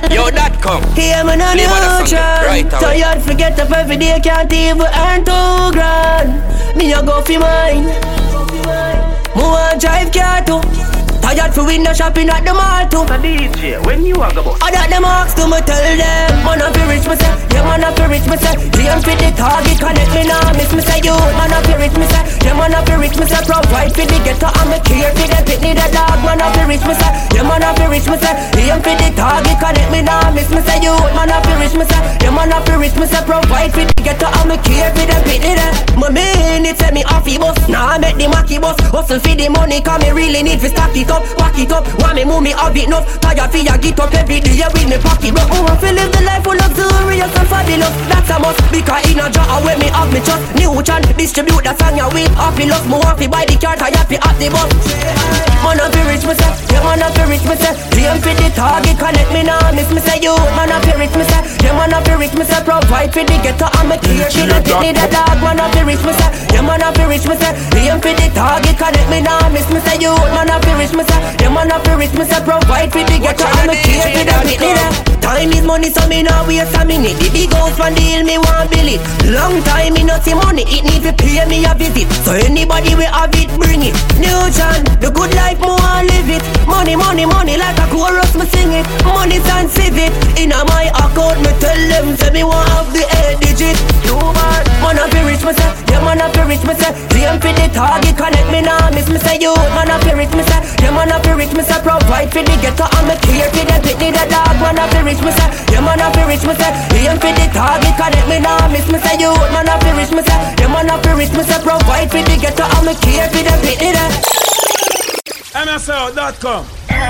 Yo, that come. Here me no neutral. Right away. Tired forget up every day, can't even earn two grand. Me a go fi mine. Mo want drive car too. Tired for window shopping at the mall too. A D J, when you a go bust? I got them marks to me tell them. Man up fi rich me say, yeah man up fi rich me say. Dream fi the target connect me now miss me say you. Man up fi rich me say, yeah man up fi rich me say. Provide fi the ghetto and me care fi the pitney the dog. Man up fi rich me say, yeah man up fi rich me say. Dream fi the target connect me now miss me say you. Man up fi rich me say, yeah man up fi rich me say. Provide fi the ghetto and me care fi the pitney the. My man it say me off the bus, now I make the Mackie bus. Hustle fi the money 'cause me really need fi stack it up, pack it up. Want me move me have it enough. Tired fi ya get up every day with me pocket. But I want to live the life full of luxurious and fabulous. That's a must because in a jar away me have me trust. New chant distribute that song ya with happy love. Me want fi buy the car, tired fi at the bus. Man up fi rich me say, yeah man up fi rich me say. Dream fi the target connect me now miss me say you. Man up fi rich me say, yeah man up fi rich me say. Provide fi the ghetto and me care fi the pitney the dog. Man up fi rich me say, yeah man up fi rich me say. Dream fi the target connect me now miss me say you. Man up fi rich me say, yeah man up fi rich me say. Provide fi the ghetto and me care fi the pitney the. Time is money so me now waste a minute. The big house from deal me want bill it. Long time me not see money, it need to pay me a visit. So anybody we have it, bring it. New John, the good life me want live it. Money, money, money like a chorus me sing it. Money and save it. In a my account me tell them say me want have the eight digit. You man, man up fi rich me say, yeah man up fi rich me say. Dream fi the target connect me now miss me say you. Man up fi rich me say, yeah man up fi rich me say. Provide fi the ghetto and me care fi the pitney the dog. Man up fi rich me say, yeah man up fi rich me say. Dream fi the target connect me now miss me say you. Man up fi rich me say, yeah man up fi rich me say. Provide fi the ghetto and me care fi the pitney the. M S L dot com.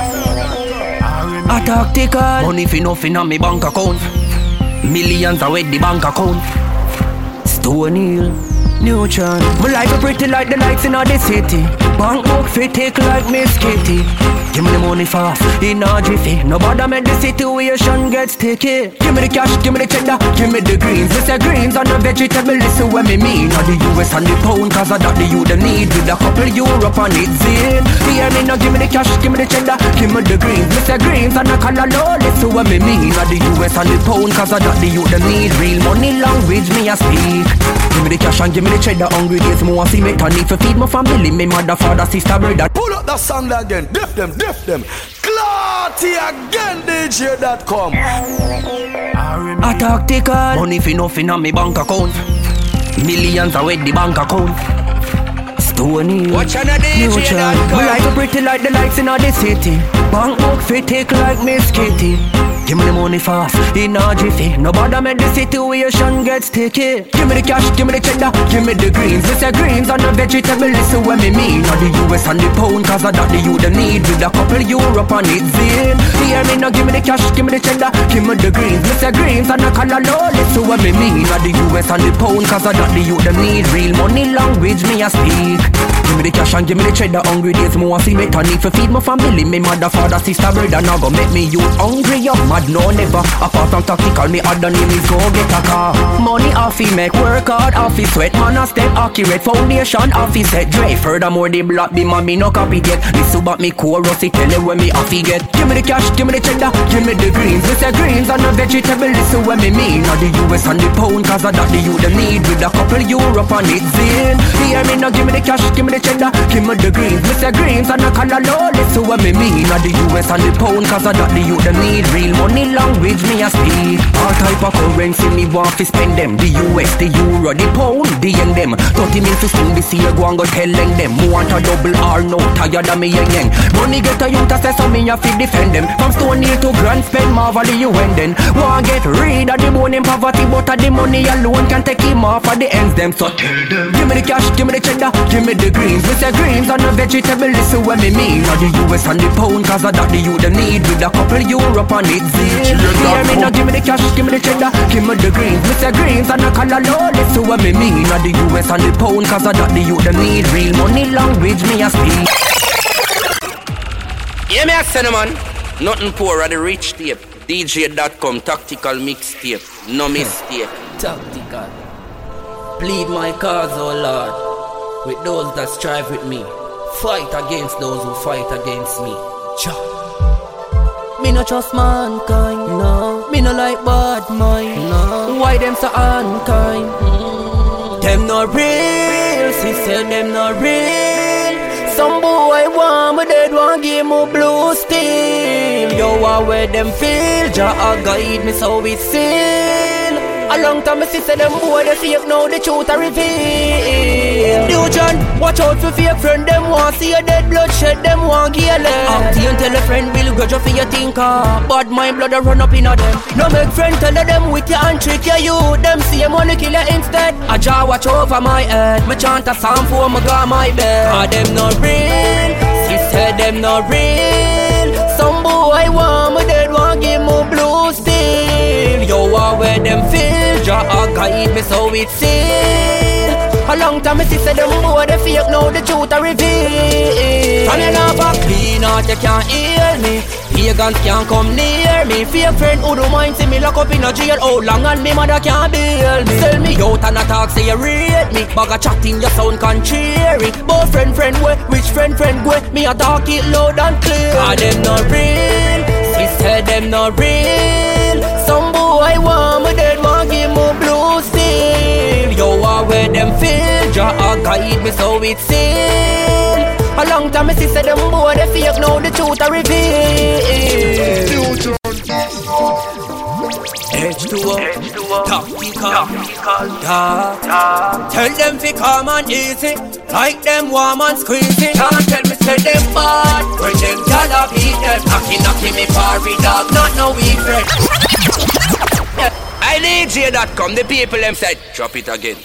A tactical money fi nothing on me bank account. Millions are with the bank account. Stone Hill, Neutron. My life is pretty like the lights in the city. Bank book fit take like Miss Kitty. Give me the money fast, in a jiffy. Nobody make the situation get sticky. Give me the cash, give me the cheddar, give me the greens. It's the greens and the vegetable, listen what me mean. Not the U S and the pound, cause I got the you the need. With a couple Europe and it's in. Hear me now, give me the cash, give me the cheddar, give me the greens. It's the greens and the color low, listen what me mean. Not the U S and the pound, cause I got the you the need. Real money language, me a speak. Give me the cash and give me the cheddar, hungry days, more see me. I need to feed my family, me mother, father, sister, brother. Pull up that song again, diff them, diff them. Clarty again, D J dot com. A tactical money fi nothing on me bank account. Millions are with the bank account. Stone Hill, Watch on the D J dot com. my life is pretty like the lights in the city. Bank book fit take like Miss Kitty. Give me the money fast, in a jiffy. Nobody make the situation get sticky. Give me the cash, give me the cheddar, give me the greens. It's the greens and the vegetable, listen what me mean. Not the U S and the pound, cause I got the you the need. With a couple Europe and it's in. Hear me now, give me the cash, give me the cheddar, give me the greens. It's the greens and the color low, listen what me mean. Not the U S and the pound, cause I got the you the need. Real money language, me a speak. Give me the cash and give me the cheddar, hungry days, more see me. I need to feed my family, me mother, father, sister, brother. Now go make me youth hungry up. Mad no never. Apart from tactical, me other name is go get a car. Money off he make, work hard off he sweat. Man a step accurate, foundation off he set. Dre furthermore the block be man me no copy yet. Listen about me chorus, he tell you when me off he get. Give me the cash, give me the cheddar, give me the greens. It's the greens and the vegetable, listen what me mean. Not the U S and the pound, cause I got the you the need. With a couple Europe and it's in. Hear me now, give me the cash, give me the cheddar, give me the greens. It's the greens and the color low, listen what me mean. Not the U S and the pound, cause I got the you the need. Real money language me a speak. All type of currency me want to spend them. The U S, the Euro, the pound, the yen them. thirty mil to swing this year, go and go telling them. Want a double R, no tired of me yang yang. Money get a youth to say so me a fi defend them. From Stone Hill to Grand spend marvel the U N then. Want get rid of the bone in poverty, but of the money alone can take him off of the ends them. So tell them, give me the cash, give me the cheddar, give me the greens. With the greens and the vegetable, listen what me mean. Not the U S and the pound, cause I got the you the need. With a couple Europe and it's in. Hear me now, give me the cash, give me the cheddar, give me the greens. With the greens and the color low, listen what me mean. Not the U S and the pound, cause I got the you the need. Real money language me a speak. Yeah, me a send man. Nothing poor at the rich tape. D J dot com tactical mixtape. No mistake. Tactical. Plead my cause, oh Lord, with those that strive with me. Fight against those who fight against me. Cha. Me no trust mankind, no. Me no like bad mind, no. Why them so unkind? Mm. Them not real, sister, them not real. Some boy want me dead, want give me blue steel. Yo, I where them feel, Jah a guide me so it seal. A long time I see say them boy they fake, now the truth a reveal. New John, watch out for fake friend, them want see a dead bloodshed, them want get left. Act and tell a friend will grudge for your thinker. Bad mind blood a run up in a them. No make friend tell them with you and trick you, you. Them see them wanna kill you instead. A Jah watch over my head, me chant a psalm for me got my bed. Ah, them not real, she said them not real. Some boy want me dead, want give me blue steel. Yo, I where them feel, Jah a guide me so it seal. A long time I see say them boy they fake, now the truth a reveal. From your love back, clean out you can't hear me. Pagans can't come near me. Fake friend who don't mind see me lock up in a jail. How long and me mother can't bail me. Sell me out and attack say you rate me. Bag a chatting your sound contrary. Both friend friend way, which friend friend way. Me a talk it loud and clear. Ah, them not real, sister them not real. Some boy want me dead, want give me blue steel. Yo, I where them feel, Jah a guide me so it seal. A long time I see say them boy they fake, now the truth a reveal. H two O, tactical, yeah. Tell them fi come and easy, like them warm and squeezy. Can't tell me say them bad, when them gyal a beat them. Knocky knocky me parry dog, not no weak friend. I D J dot com, the people them said, drop it again.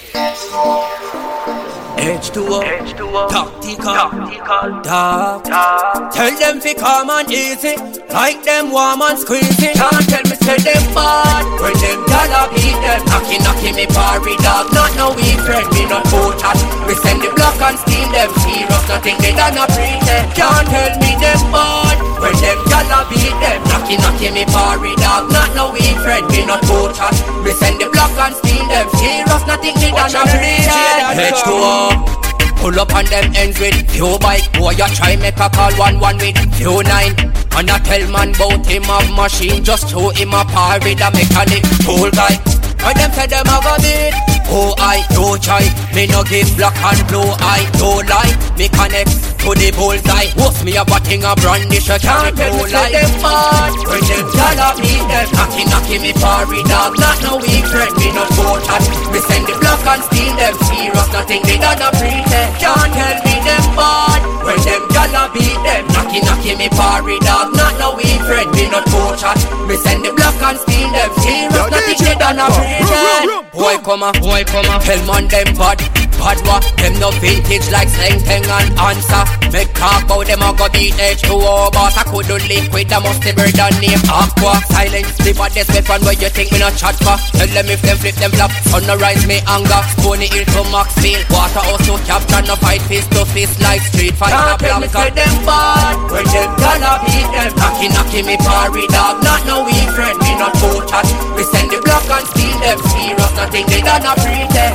H two O, tactical, dark. Tell them fi come and easy, like them warm and squeezy. Can't tell me say them bad, when them gyal a beat them. Knocky knocky me parry dog, not no weak friend. Me not boat at, we send the block and steal them. Serious nothing they done a pretend. Can't tell me them bad, when them gyal a beat them. Knocky knocky me parry dog, not no weak friend. Me not boat at, we send the block and steal them. Serious nothing they done a pretend. H two O. Pull up on them ends with few bike. Boy, you try make a call one one with few nine. And I tell man bout him have machine, just show him a par with a mechanic cool guy. When them say them a go beat, oh I don't try. Me no give black and blue, I don't lie. Me connect to the bullseye. What's me a batting a brandish a can't tell me say them bad. When them gyal a beat them, knocky knocky me parry dog, not no weak friend. Me not boat at, me send the block and steal them. Serious nothing they done a pretend. Can't tell me them bad, when them gyal a beat them. Knocky knocky me parry dog, not no weak friend. Me not boat at, me send the block and steal them. Serious nothing they done a pretend. Boy come a, boy come a, tell man them bad. Bad what, them no vintage like Slang Tang and Answer. Make talk about them a go beat H two O, but I couldn't liquid, I must be bird and name Aqua. Silence the baddest weapon where you think me not chat for. Tell them if them flip them flop, sunrise me anger. Pony hill to Maxfield, water also capture. No fight fist to fist like Street Fighter. Tell me say them bad, when them gonna beat them. Knocky knocky me parry dog, not no weak friend. Me not boat at, we send the block and steal them. Serious nothing they done a pretend.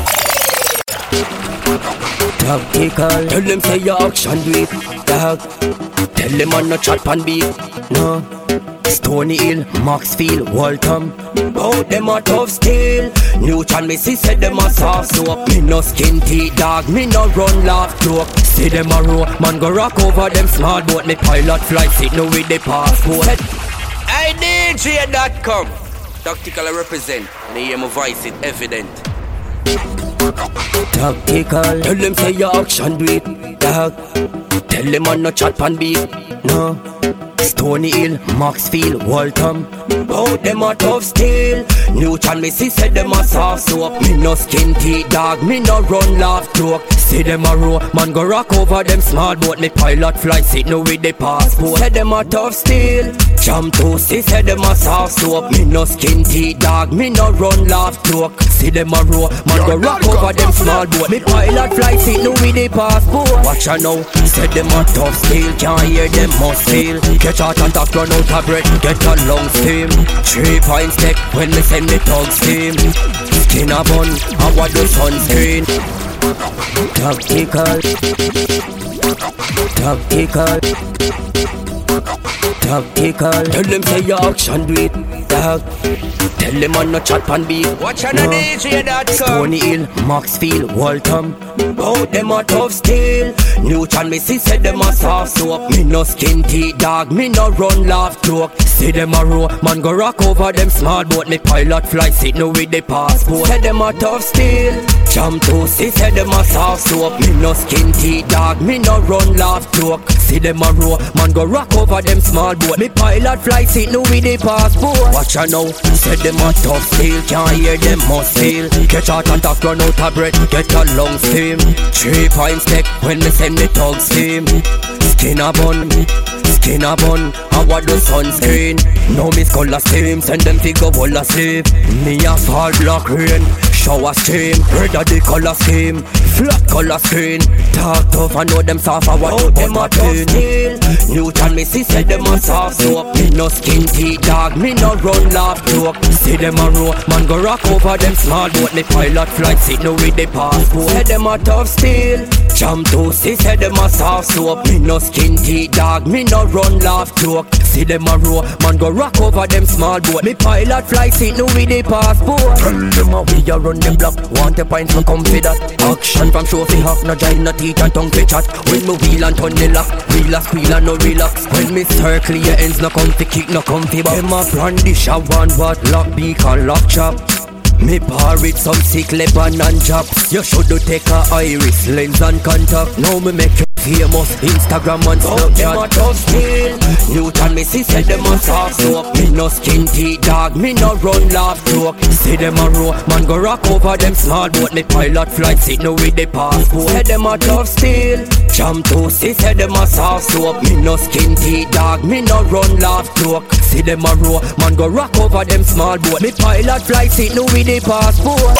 Tactical, tell them say your action do it, dog. Tell them on no chat pan beat, no. Stony Hill, Maxfield, Waltham, bout them a tough steel. Newton me see said them a soft soap. Me no skin teeth dog, me no run laugh joke. See them a row, man go rock over them small boat. Me pilot flight sit no with the passport. I D J dot com, tactical I represent, and hear my voice it evident. Tactical, tell them say your action do it, dog. Tell them on no chat pan beat, no. Stony Hill, Maxfield, Waltham, bout them a tough steel. Newton me see said them a soft soap. Me no skin teeth dog, me no run laugh joke. See them a row, man go rock over them small boat. Me pilot fly sit no with the passport. Said them a tough steel. Jam to see said them a soft soap. Me no skin teeth dog, me no run laugh joke. See them a row, man go rock over them small boat. Me pilot fly sit no with the passport. Watch ya now, said them a tough steel. Can't hear them must feel. Catch out and talk, run out of breath, get a long steam. Three points take when me send the thug steam. Skin a bun, and what the sunscreen. Tactical, tactical, Tactical. Tell them say your action do it, dog. Tell them on no chat pan beat. Watch on the D J dot com. Stony Hill, Maxfield, Waltham. Bout them a tough steel. Newton me see said them a soft soap. Me no skin teeth dog, me no run laugh joke. See them a row, man go rock over them small boat. Me pilot fly sit no with the passport. Said them a tough steel. Jam to see said them a soft soap. Me no skin teeth dog, me no run laugh joke. See them a row, man go rock over them small boat. Me pilot fly sit no with the passport. Watch ya now, said them a tough steel. Can't hear them must feel. Catch out and talk run out of breath, get a long steam. Three points take when me send the tug steam. Skin a bun, skin a bun. I want the sunscreen. No miss color steam, send them figure wall asleep. Me a fall black rain, shower stream. Red of the color scheme, flat color screen. Talk tough, I know them soft, I want oh, them a tough steel. Newton me see said them a soft soap. Me no skin teeth dog, me no run laugh joke. See them a row, man go rock over them small boat. Me pilot flight sit no with the passport. Said them a tough steel. Jam to see said them a soft soap. Me no skin teeth dog, me no run laugh joke. See them a row, man go rock over them small boat. Me pilot fly sit no with the passport. Tell them a we a run them block. Want the points me come for that. Action from show fi half, no jive, no teeth and tongue fi chat. When me wheel and turn the lock, wheel a squeal and no relax. When me circle your ends, no come fi kick, no come fi back. Them a brandish a one what lock beak and lock chop. Me par with some sick Lebanon and chop. You should do take a iris lens and contact. Now me make you famous, Instagram and Snapchat. Them a tough steel. Newton me see said them a soft soap. Me no skin teeth dog, me no run laugh joke. See them a row, man go rock over them small boat. Me pilot flight sit no with the passport. Said them a tough steel. Jam to see said them a soft soap. Me no skin teeth dog, me no run laugh joke. See them a row, man go rock over them small boat. Me pilot flight sit no with the passport.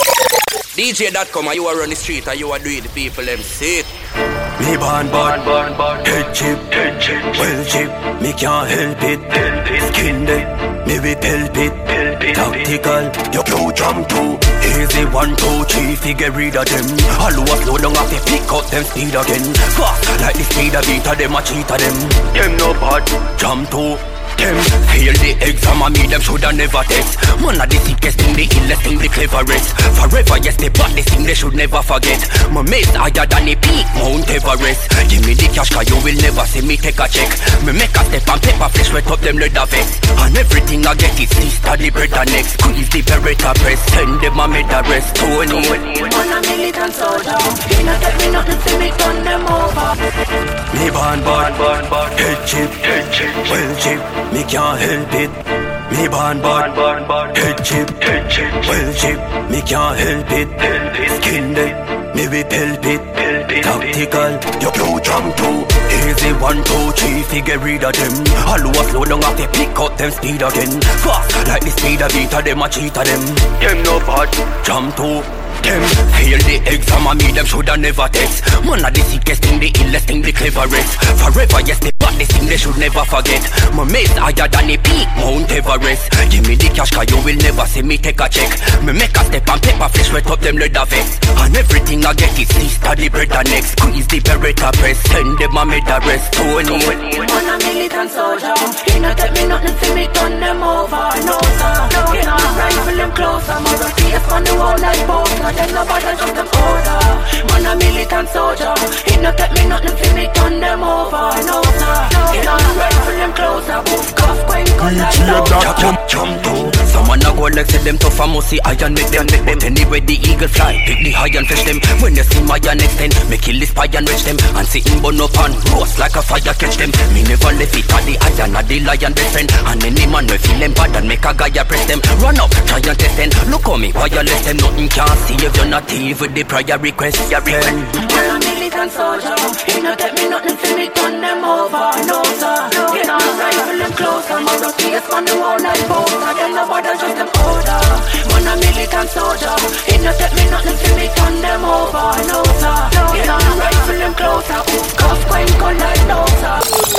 D J dot com, are you are on the street, are you are doing the people them sit? Me born bad, born bad, head chip, head chip, well chip. Me can't help it, help it. Skin dead, me we help it, help it. Tactical, you blow jam too. Easy one, two, three, figure rid of them. All who slow down have to pick up them speed again. Fast like the speed of beat of them, a cheat of them. Them no bad, jam too. Them fail the exam and me them shoulda never test. Man a the sickest thing, the illest thing, the cleverest. Forever yes they bad this thing they should never forget. My mates higher than the peak Mount Everest. Give me the cash cause you will never see me take a check. Me make a step and paper flesh wet up them leather vest. And everything I get is sister the bread and next. Squeeze the beretta press, send them a med arrest. Tony Man a militant soldier, he not get me nothing see me turn them over. Me born bad, born bad, head chip, head chip, well chip. Me can't help it. Me born bad, born bad, head chip, head chip, well chip. Me can't help it, help it. Skin dead, me we help it, help it. Tactical, you blow jam too. Easy one, two, three, figure rid of them. All who are slow down have to pick up them speed again. Fast like the speed of beat of them, a cheat of them. Them no bad, jam too. Them fail the exam and me them shoulda never test. Man a the sickest thing, the illest thing, the cleverest. Forever yes they bad this thing they should never forget. My mates higher than the peak Mount Everest. Give me the cash cause you will never see me take a check. Me make a step and paper flesh wet up them leather vest. And everything I get is sister the bread and next. Squeeze the beretta press, send them a med arrest. Tony Man a militant soldier, he not get me nothing see me turn them over. No sir, he not rifle them closer. Mother face on the wall like poster. Them nobody just them order. Man a militant soldier, he not get me nothing see me turn them over. No sir, he not rifle them closer. Boof cuff queen cut like dozer. Jump, jump too. Someone a go like say them tough and must see iron make them make them. Anyway the eagle fly, pick the high and fish them. When you see my next ten, me kill the spy and reach them. And sitting bun up and roast like a fire catch them. Me never left it at the iron at the lion best friend. And any man we feel them bad and make a guy press them. Run up, try and test them. Look on me, wireless them. Nothing can see if you're not even the prior request. Your request. Man a militant soldier, he not get me nothing see me turn them over. No sir, he not rifle them closer. Mother face on the wall like poster. Them nobody just them order. Man a militant soldier, he not get me nothing see me turn them over. No sir, he not rifle them closer. Oof cuff queen cut like dozer.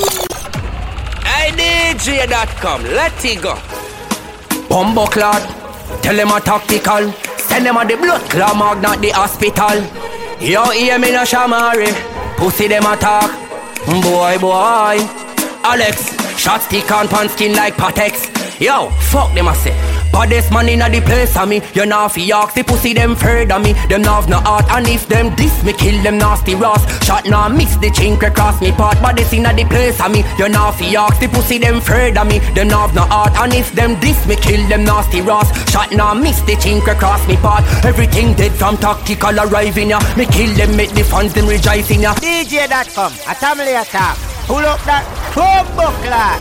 Hey D J dot com, let it go. Bumbo clad, tell them a tactical. Send them a the blood clot mag, not the hospital. You hear me no shamari, pussy them attack. Boy, boy, Alex, Shot stick on pan skin like Patex. Yo, fuck them I say. Baddest man inna the place of me. You know fi ask the pussy them further me. Them nah have no heart and if them diss me kill them nasty Ross. Shot nah miss the chink across me part. Baddest inna the place of me. You know fi ask the pussy them further me. Them nah have no heart and if them diss me kill them nasty Ross. Shot nah miss the chink across me part. Everything dead from tactical arriving ya. Me kill them make the fans them rejoicing ya. D J dot com, a family attack. Pull up that bombo clad.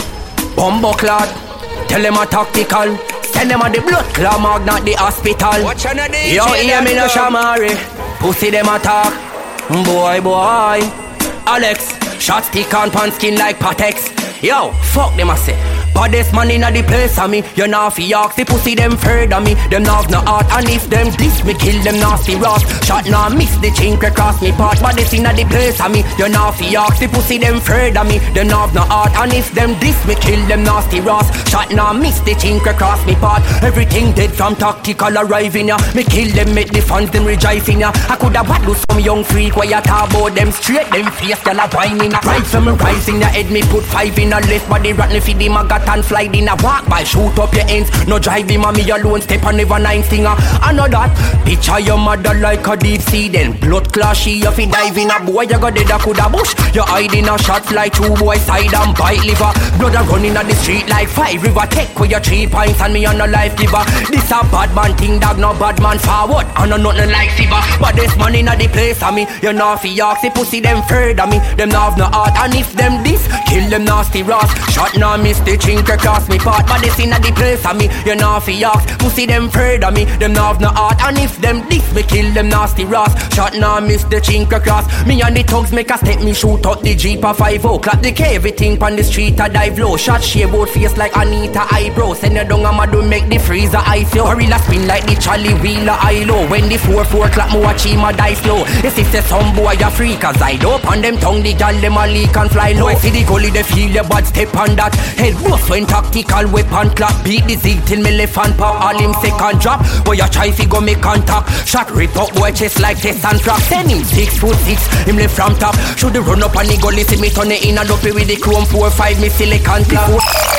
Bombo clad. Tell them a tactical. Send them a the blood clot mag, not the hospital. Watch on a D J. Yo, hear me no shamari. Pussy them attack. Boy, boy. Alex, shot stick on pan skin like Patex. Yo, fuck them I say. Baddest man inna the place of me. You know fi ask the pussy them further me. Them nah have no heart and if them diss me kill them nasty Ross. Shot nah miss the chink across me part. Baddest inna the place of me. You know fi ask the pussy them further me. Them nah have no heart and if them diss me kill them nasty Ross. Shot nah miss the chink across me part. Everything dead from tactical arriving ya. Me kill them make the fans them rejoicing ya. I coulda battle some young freak where you talk about them straight. Them face gyal a whining a right from me rising ya head me put five in a left body rotten fi the magat and fly in a walk by shoot up your ends. No drive him and me alone step on never nine stinger. I know that picture your mother like a deep sea. Then blood clashy if he dive in a boy you got dead a coulda bush. You hide in a shot fly two boy side and bite liver. Blood a running on the street like five river. Take with your three pints and me on a life giver. This a bad man thing dog no bad man forward. I know nothing like fever. But this man in a the place of me. You know fi ask the pussy them further me. Them nah have no heart and if them this kill them nasty Ross. Shot nah miss the chink across me part. But this inna the place of me. You know fi ask pussy them further me. Them nah have no heart and if them diss me kill them nasty Ross. Shot nah miss the chink across. Me and the thugs make a step me shoot up the jeep a five oh. Clap the K everything pon the street a dive low. Shot shave out face like Anita eyebrow. Send you down a mad do make the freezer ice yo. Gorilla spin like the Charlie Wheeler eye low. When the four four clap me watch him a die slow. If it's a some boy a freak as I dope on them tongue the gal them a leak and fly low. I see the gully they feel your bad step on that. Head bust when tactical weapon clap. Beat the zig till me left hand pop. All him second drop. Boy you try fi go make contact. Shot rip up boy chest like test and trap. Send him six foot six. Him left from top. Should the run up and he go listen me turn it in and up with the chrome four five me silicon clap.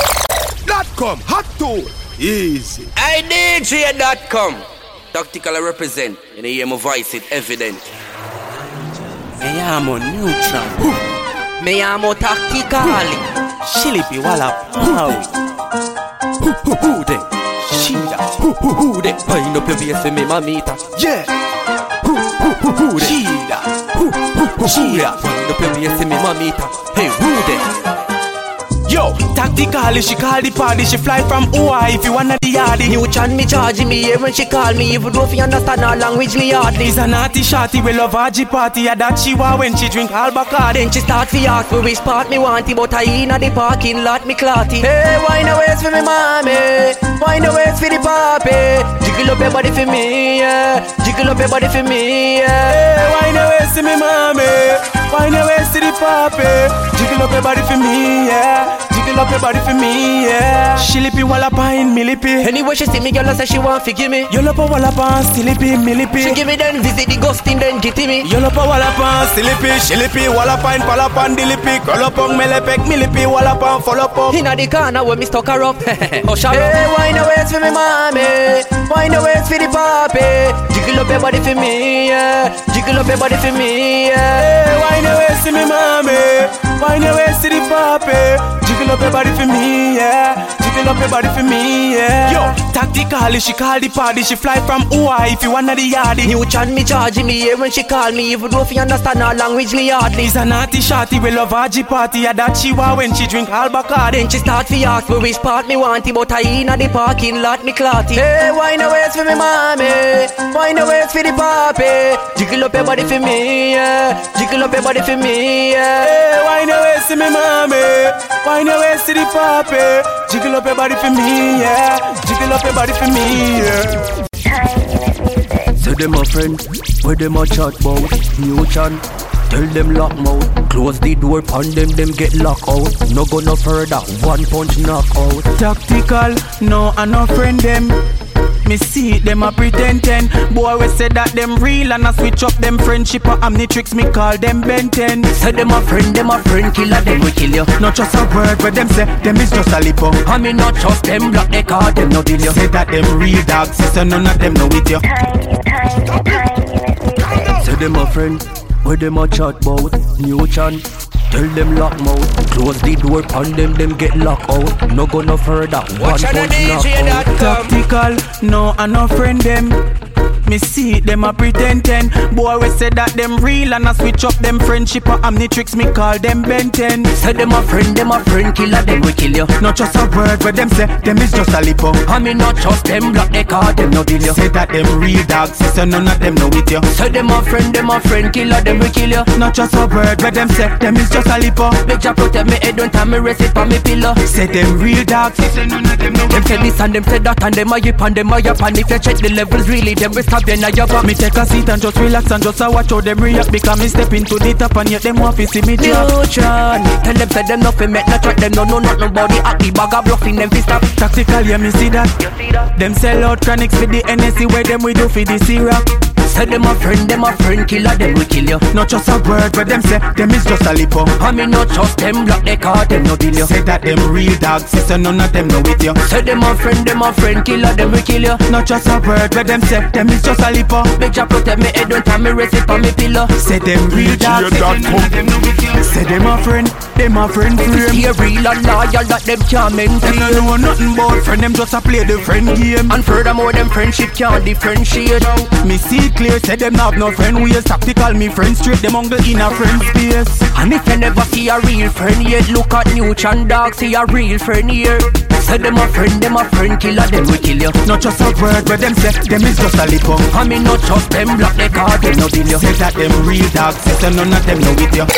Dot com hot tool easy. I D J dot com. Tactical I represent. And you hear my voice it evident. Me amo neutral. Me amo tactically. Shilipi wala power. Who who who de? Shida. Who who who de? Wind up your face for me mamita. Yeah. Who who who who de? Shida. Who who who who de? Wind up your face for me mamita. Hey who de? Yo, tactically she call the party. She fly from Hawaii if you wanna the yardy. New chan me charging me here when she call me. Even though if you understand her language me hardly. It's a naughty shorty, we love R G party. Yeah, that she want when she drink all Bacardi. Then she start fi ask me which part me want it. But I inna the parking lot me clotty. Hey, why no waste for me mommy? Why no waste for the papi? Jiggle up your body for me, yeah. Jiggle up your body for me, yeah. Hey, why no waste for me mommy? Why no waste for the papi? Jiggle up your body for me, yeah. Jiggle up your body for me, yeah. She lippy walla pine, me lippy. Anyway she see me, girl, I say she want fi give me. Yo lopa walla pan, still lippy, me lippy. She give me then visit the ghosting, then get me. Yo lopa walla pan, still lippy, she lippy, walla pine, pala pan, di lippy. Curl up on me lepek, me lippy, walla pan, follow up. Inna the corner where me stuck her up. Oh shut up. Hey, why no waste for me mommy? Why no waste for the papi? Jiggle up your body for me, yeah. Jiggle up your body for me, yeah. Hey, why no waste for me mommy? Why no waste for the papi? Jiggle up your body for me, yeah. Jiggle up your body for me, yeah. Yo, tactically she call the party. She fly from Hawaii if you wanna the yardy. New chan me charging me here when she call me. Even though if you understand her language me hardly. It's a naughty shorty, we love R G party. Yeah, that she want when she drink all Bacardi. Then she start fi ask me which part me want it. But I inna the parking lot me clotty. Hey, why no waste for me mommy? Why no waste for the papi? Jiggle up your body for me, yeah. Jiggle up your body for me, yeah. Hey, why no waste for me mommy? Why no waste for the papi? Jiggle up your body for me, yeah. Jiggle up your body for me, yeah. Say them a friend, where them a chat bout. New chan, tell them lock mouth. Close the door pon them, them get lock out. No go no further, one punch knock out. Tactical, no I no friend them. Me see it, them a pretending. Boy, we say that them real and I switch up them friendship or omnitrix, me call them Ben ten. Say them a friend, them a friend, killer, them we kill you. Not just a word, but them say, them is just a lip up. I mean not trust them, block they call them no deal you. Say that them real dogs, sister, none of them know with you. Say them a friend, where them a chat bout, new chan. Tell them lock mouth, close the door on them, them get locked out. No go no further, watch one out punch knock out. Tactical, no I no friend them. Me see it, them a pretending. Boy, we say that them real and I switch up them friendship or omnitrix, me call them Ben ten. Say them a friend, them a friend, killer, them we kill you. Not just a word, but them say, them is just a lip up. I mean not trust them, block they call them no deal you. Say that them real dogs, sister, none of them know with you. Say them a friend, them a friend, killer, them we kill you. Not just a word, but them say, them is just a lip up. Big job protect me head, don't time me rest it on me pillow. Say them real dogs, sister, none of them know with you. Them say this and them say that and them a yip and them a yap. And if you check the levels really, them will stab you in your back. Me take a seat and just relax and just a watch how them react. Because me step into the top and yet them want to see me drop. Neutron, tell them say them nothing make no track. Them no know not nobody act the bag of bluffing them fi stop. Tactical, yeah me see that. You see that? Them sell out chronics for the N S C where them we do for the syrup. Say them a friend, them a friend, killer, them we kill you. Not just a word, but them say, them is just a lip up. I mean not trust them, block they call them no deal you. Say that them real dogs, sister, none of them know with you. Say them a friend, them a friend, killer, them we kill you. Not just a word, but them say, them is just a lip up. Big job protect me head, don't time me rest it on me pillow. Say them real dogs, sister, none of them know with you. Say them a friend, them a friend frame. Stay real and loyal that them can't maintain. Them no know nothing about friend, them just a play the friend game. And furthermore, them friendship can't differentiate. Me see it clear, say them have no friend ways. Tactical, me friend straight, them uncle in a friend space. And if you never see a real friend yet, look at Neutron dog, see a real friend here. Say them a friend, them a friend, killer, them we kill you. Not just a word, but them say, them is just a lip up. I mean not trust them, block they call them no deal you. Say that them real dogs, sister, none of them know with you.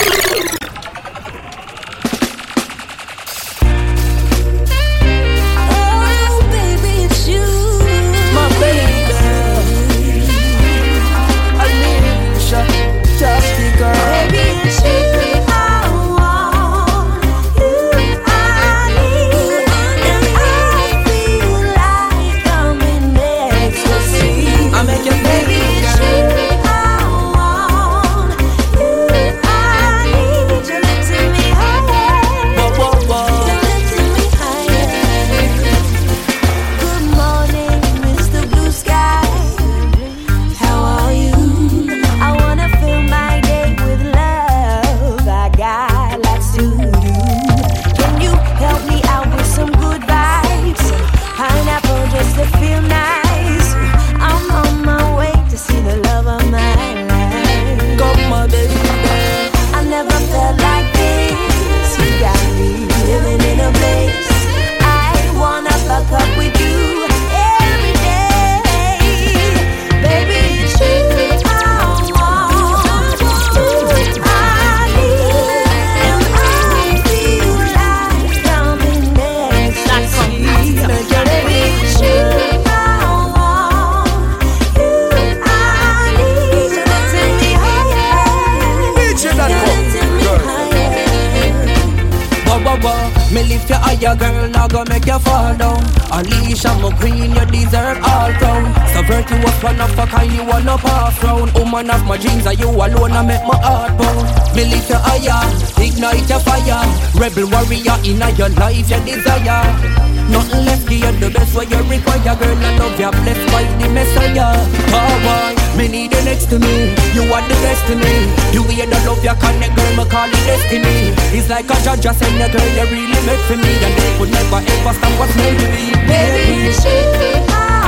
Your girl now go make you fall down. Alicia, my queen, you deserve all crown. So virtuous one of a kind, you wanna pass round. Woman of my dreams, are you alone, I make my heart pound. Me lift your higher, ignite your fire. Rebel warrior in your life, your desire. Nothing left, you're the best what you require. Girl, I love you, blessed by the Messiah. Oh boy, me need you next to me. You are the best to me. You hear the love you connect, girl, me call it destiny. It's like a judge just saying, girl, you really meant for me. And they could never ever stand what's meant to be. Baby, it's you I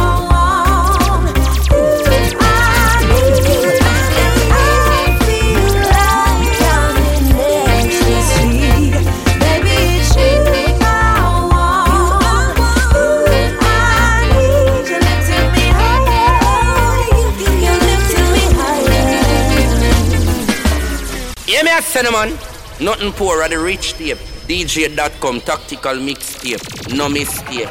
want. You I need. And I feel like I'm in ecstasy. Baby, it's you I want. You I need. You lifting me higher. You lifting me higher. Yeah, me a cinnamon. Nothing poor at the rich tape. D J dot com tactical mixtape. No mistake.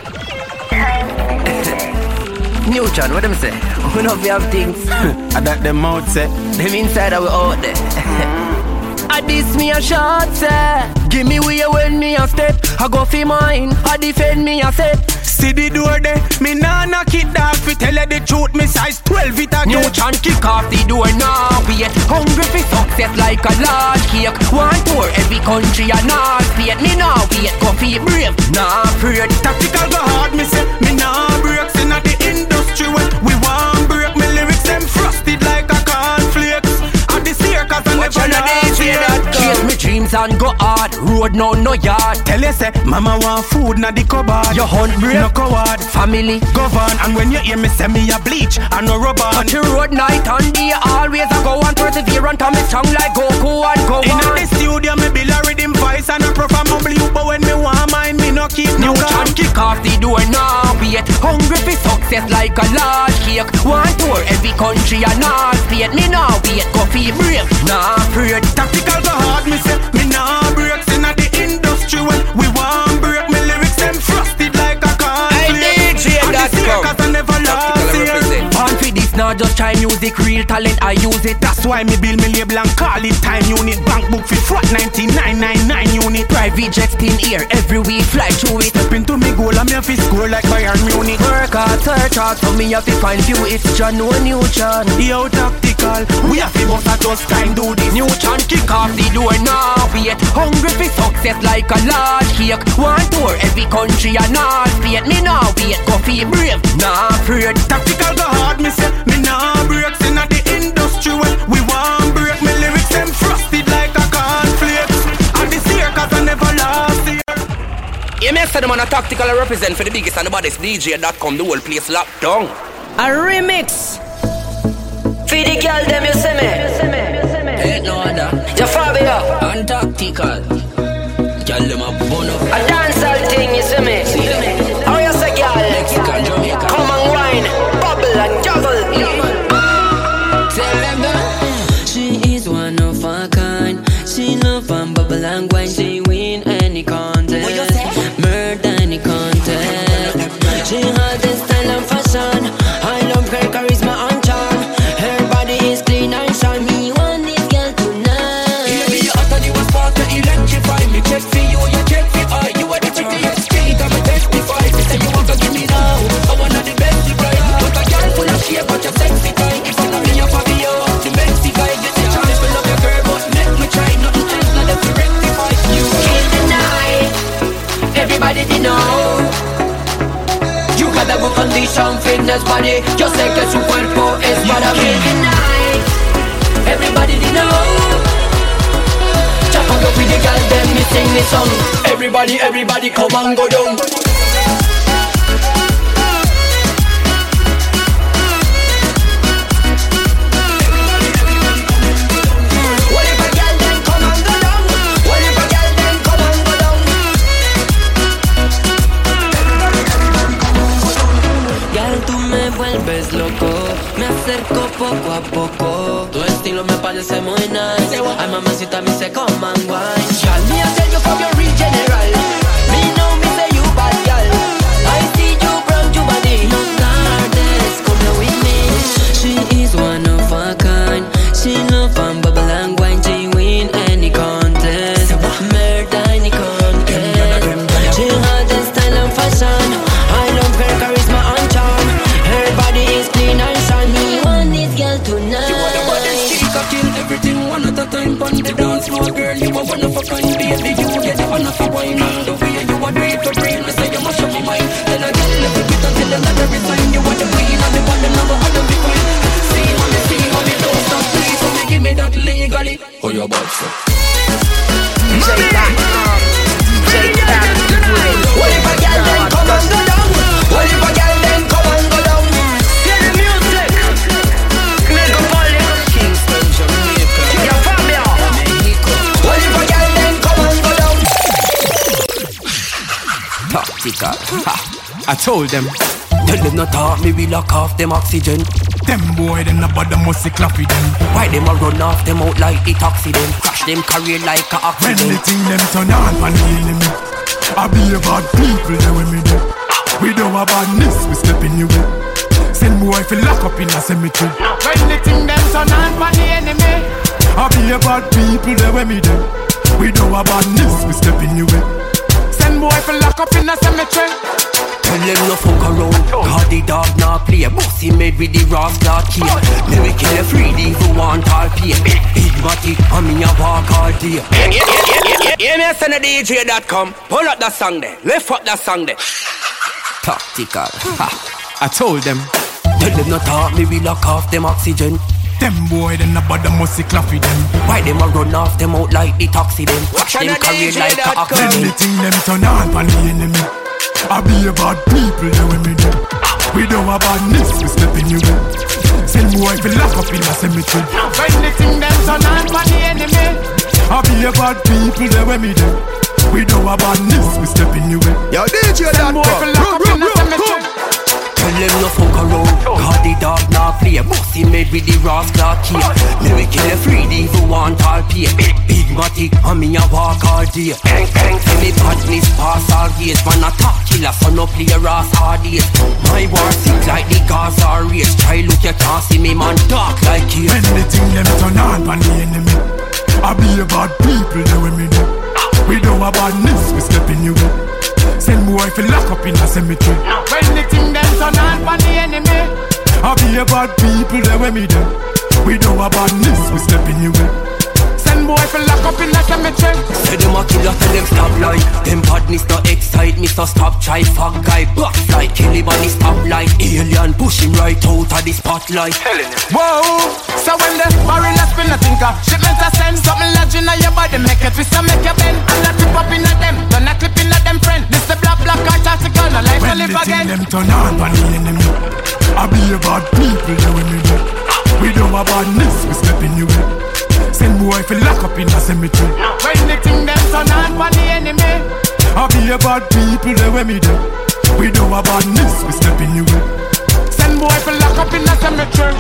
Neutron, what them say? We know we have things. I that them out say. Them inside and we out there. I diss me a shot say. Give me way when me a step. I go fi mine. I defend me a set. See the door there, me nah knock it down. say the truth, me size twelve it again. New chant kick off the door now. Wait, hungry for success like a large cake. One tour every country and all state. Me now wait, go feel brave, nah afraid. Tactical go hard, me say, me nah breaks in the industry when we want break. Me lyrics them frosted like a cornflakes. At the circus and Watch never on the D J lost that chase me dreams and go hard. Road no no yard. Tell you say, mama want food na the cupboard. You hunt brave, no coward. family Govern, and when you hear me say me a bleach and no rubber. Touch the road night and day. Always I go and persevere and me strong like Goku and go in on. the studio me build a rhythm voice and a perform mumble you. But when me want mine, me no keep no New calm. chant kick off the door now. Wait, hungry for success like a large cake. One tour every country and all state. Me now wait, go feel brave, nah afraid. Tactical go hard, me say, me nah breaks in the industry when we want break. Me lyrics them frosted like a cornflake. Hey, D J And the dot com. circus I never lost here. Born for this, not just try music, real talent I use it. That's why me build me label and call it time unit. Bank book for flat ninety-nine ninety-nine unit. Private jets in here every week, fly through it. Step into me goal and me have to score like Bayern Munich. Work hard, search hard, so me have to find few. It's John, no new John. Yo, tactical, we have to bust at just time do this. New chant kick off the door now. Wait, hungry for success like a large cake. One tour every country and all state. Me now wait, go feel brave, nah afraid. Tactical go hard, me say, me nah breaks in the industry when we want break. Me lyrics them frosted like a cornflakes. And the circus I never lost here. Yeah, me say them on a tactical I represent for the biggest and the baddest D J dot com. The whole place locked down. A remix. Feed the girl them, you see me. Ain't no other. You Fabio. And tactical. Girl them a bun up. A dancehall thing, you see me. How you say, girl? Mexican, Jamaican. Come and wine, bubble and juggle. Tell them that she is one of a kind. She love and bubble and wine. She win any contest. What you say? Murder any contest. She has the style and fashion. I love her charisma and charm. Her body is clean and shine. Me want this girl tonight. baby, you hotter, you a spark to electrify me. Check for you, you check for I. You are the prettiest street, I'm a testify. You say you want to give me now. I want the best you try. But a girl full of shape, but you're sexy guy. If I'm not me, you're Fabio. The Mexi guy, get the chance to love your girl, but let me try. Nothing else, not to rectify. You Kill the night. Everybody did know. You got a good condition, fitness body. Yo sé que su cuerpo es para mí. Kill the night. Everybody did know. Chop on the pretty girl, then me sing this song. Everybody, everybody, come and go down. Well, if a girl then come and go down. Well, if a girl then come and go down. Girl, tú me vuelves loco. Me acerco poco a poco. Tu estilo me parece muy nice. Ay, mamacita, me say come and wine. Girl, me I tell you from your real general. Me know me say you bad girl. I see you from Jubani. No tardes, come here with me. She is one of a kind. She love and bubble and wine. She win any contest. Murder any contest. She has the style and fashion. I love her charisma and charm. Her body is clean and shine. Me want this girl tonight. You are the baddest chick, I kill everything one at a time. On the dance floor, girl, you are one of a kind. Baby, you get the one of a wine. And the way you are great for brain, me say you must show me mine. Then I get left with it until the letter resign. You are the queen and the one, the number one of the queen. See money, see money, don't stop, please. So me give me that legally. Oh, your bad so. D J Tack. D J Tack. Well, if a girl then come and go down. Well, if a girl then come and go down. Hear the music. Megapolis. Kingston, Jamaica. You Fabio. Mexico. Well, if a girl then come and go down. Tactical. Ha. I told them. Tell them not talk, me we lock off them oxygen. Them boy, them not bother must clappy them. Why them a run off them out like it accident? Crash them career like a When the accident. thing them turn on for the enemy, I be about people there with me there. We do a badness, we step in the way. Send boy fi lock up in a cemetery. When the thing them turn on for the enemy, I be about people there with me there. We do a badness, we step in the way. Send boy for lock up in a cemetery. Tell them no fuck around, cause the dog not play. Bossy made with the rascal key. Me we kill a free the who want all pay. Big matic and me a walk all day. Yeah, yeah, yeah, yeah, yeah, yeah, me a send a D J dot com. Pull up that song there, lift up that song there. Tactical. I told them. Tell them not talk, me we lock off them oxygen. Them boy, then nobody must see clappy them. Why them a run off them out like the taxi them? Watch them carry like a oxygen. Then the thing them turn on for the enemy. I be about people there with me them. We don't have badness, we step in you way. Send boy fi lock up in a cemetery. When the thing them turn on for the enemy. I be about people there with me them. We don't have badness, we step in you way. Yo, D J Send boy fi lock up in a cemetery. Tell them no fuck around, cause the dog not play. Bossy made with the rascal key. Me we kill a free the who want all pay. Big matic and me a walk all day. Bang bang, see me badness pass all gates. Man a top killer, so no play ass all days. My war sick like the Gaza race. Try look, you can't see me man talk like you. When the thing them turn on for the enemy. I be about people there with me them. We don't have badness, we step in you way. Send boy fi lock up in a cemetery. When the thing them turn on for the enemy. I be about people there with me them. We don't have badness, we step in you way. Send boy fi lock up in a cemetery. Say them a killer, tell them stop lie. Them badness no excite me, so stop try. Fuck guy, box like kill him on the stop light. Alien push him right out of the spotlight. Whoa, so when the barrel a spin a thinker, shipment a send something large in your body, make it twist and make you bend. And a tip up in a them, done a clip in a them friend. This the black black car tactical, no life to live again. When the thing them turn on for the enemy, I be about people there with me do. We don't have badness, we step in you way. Send boy fi lock up in a cemetery. When the thing them turn on for the enemy, I be about people there with me do. We don't have badness, we step in you way. Send boy fi lock up in a cemetery.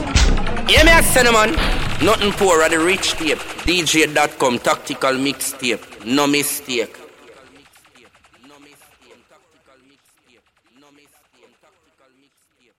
Yeah, me a send man. Nothing poor at the rich tape. D J dot com tactical mixtape. No mistake.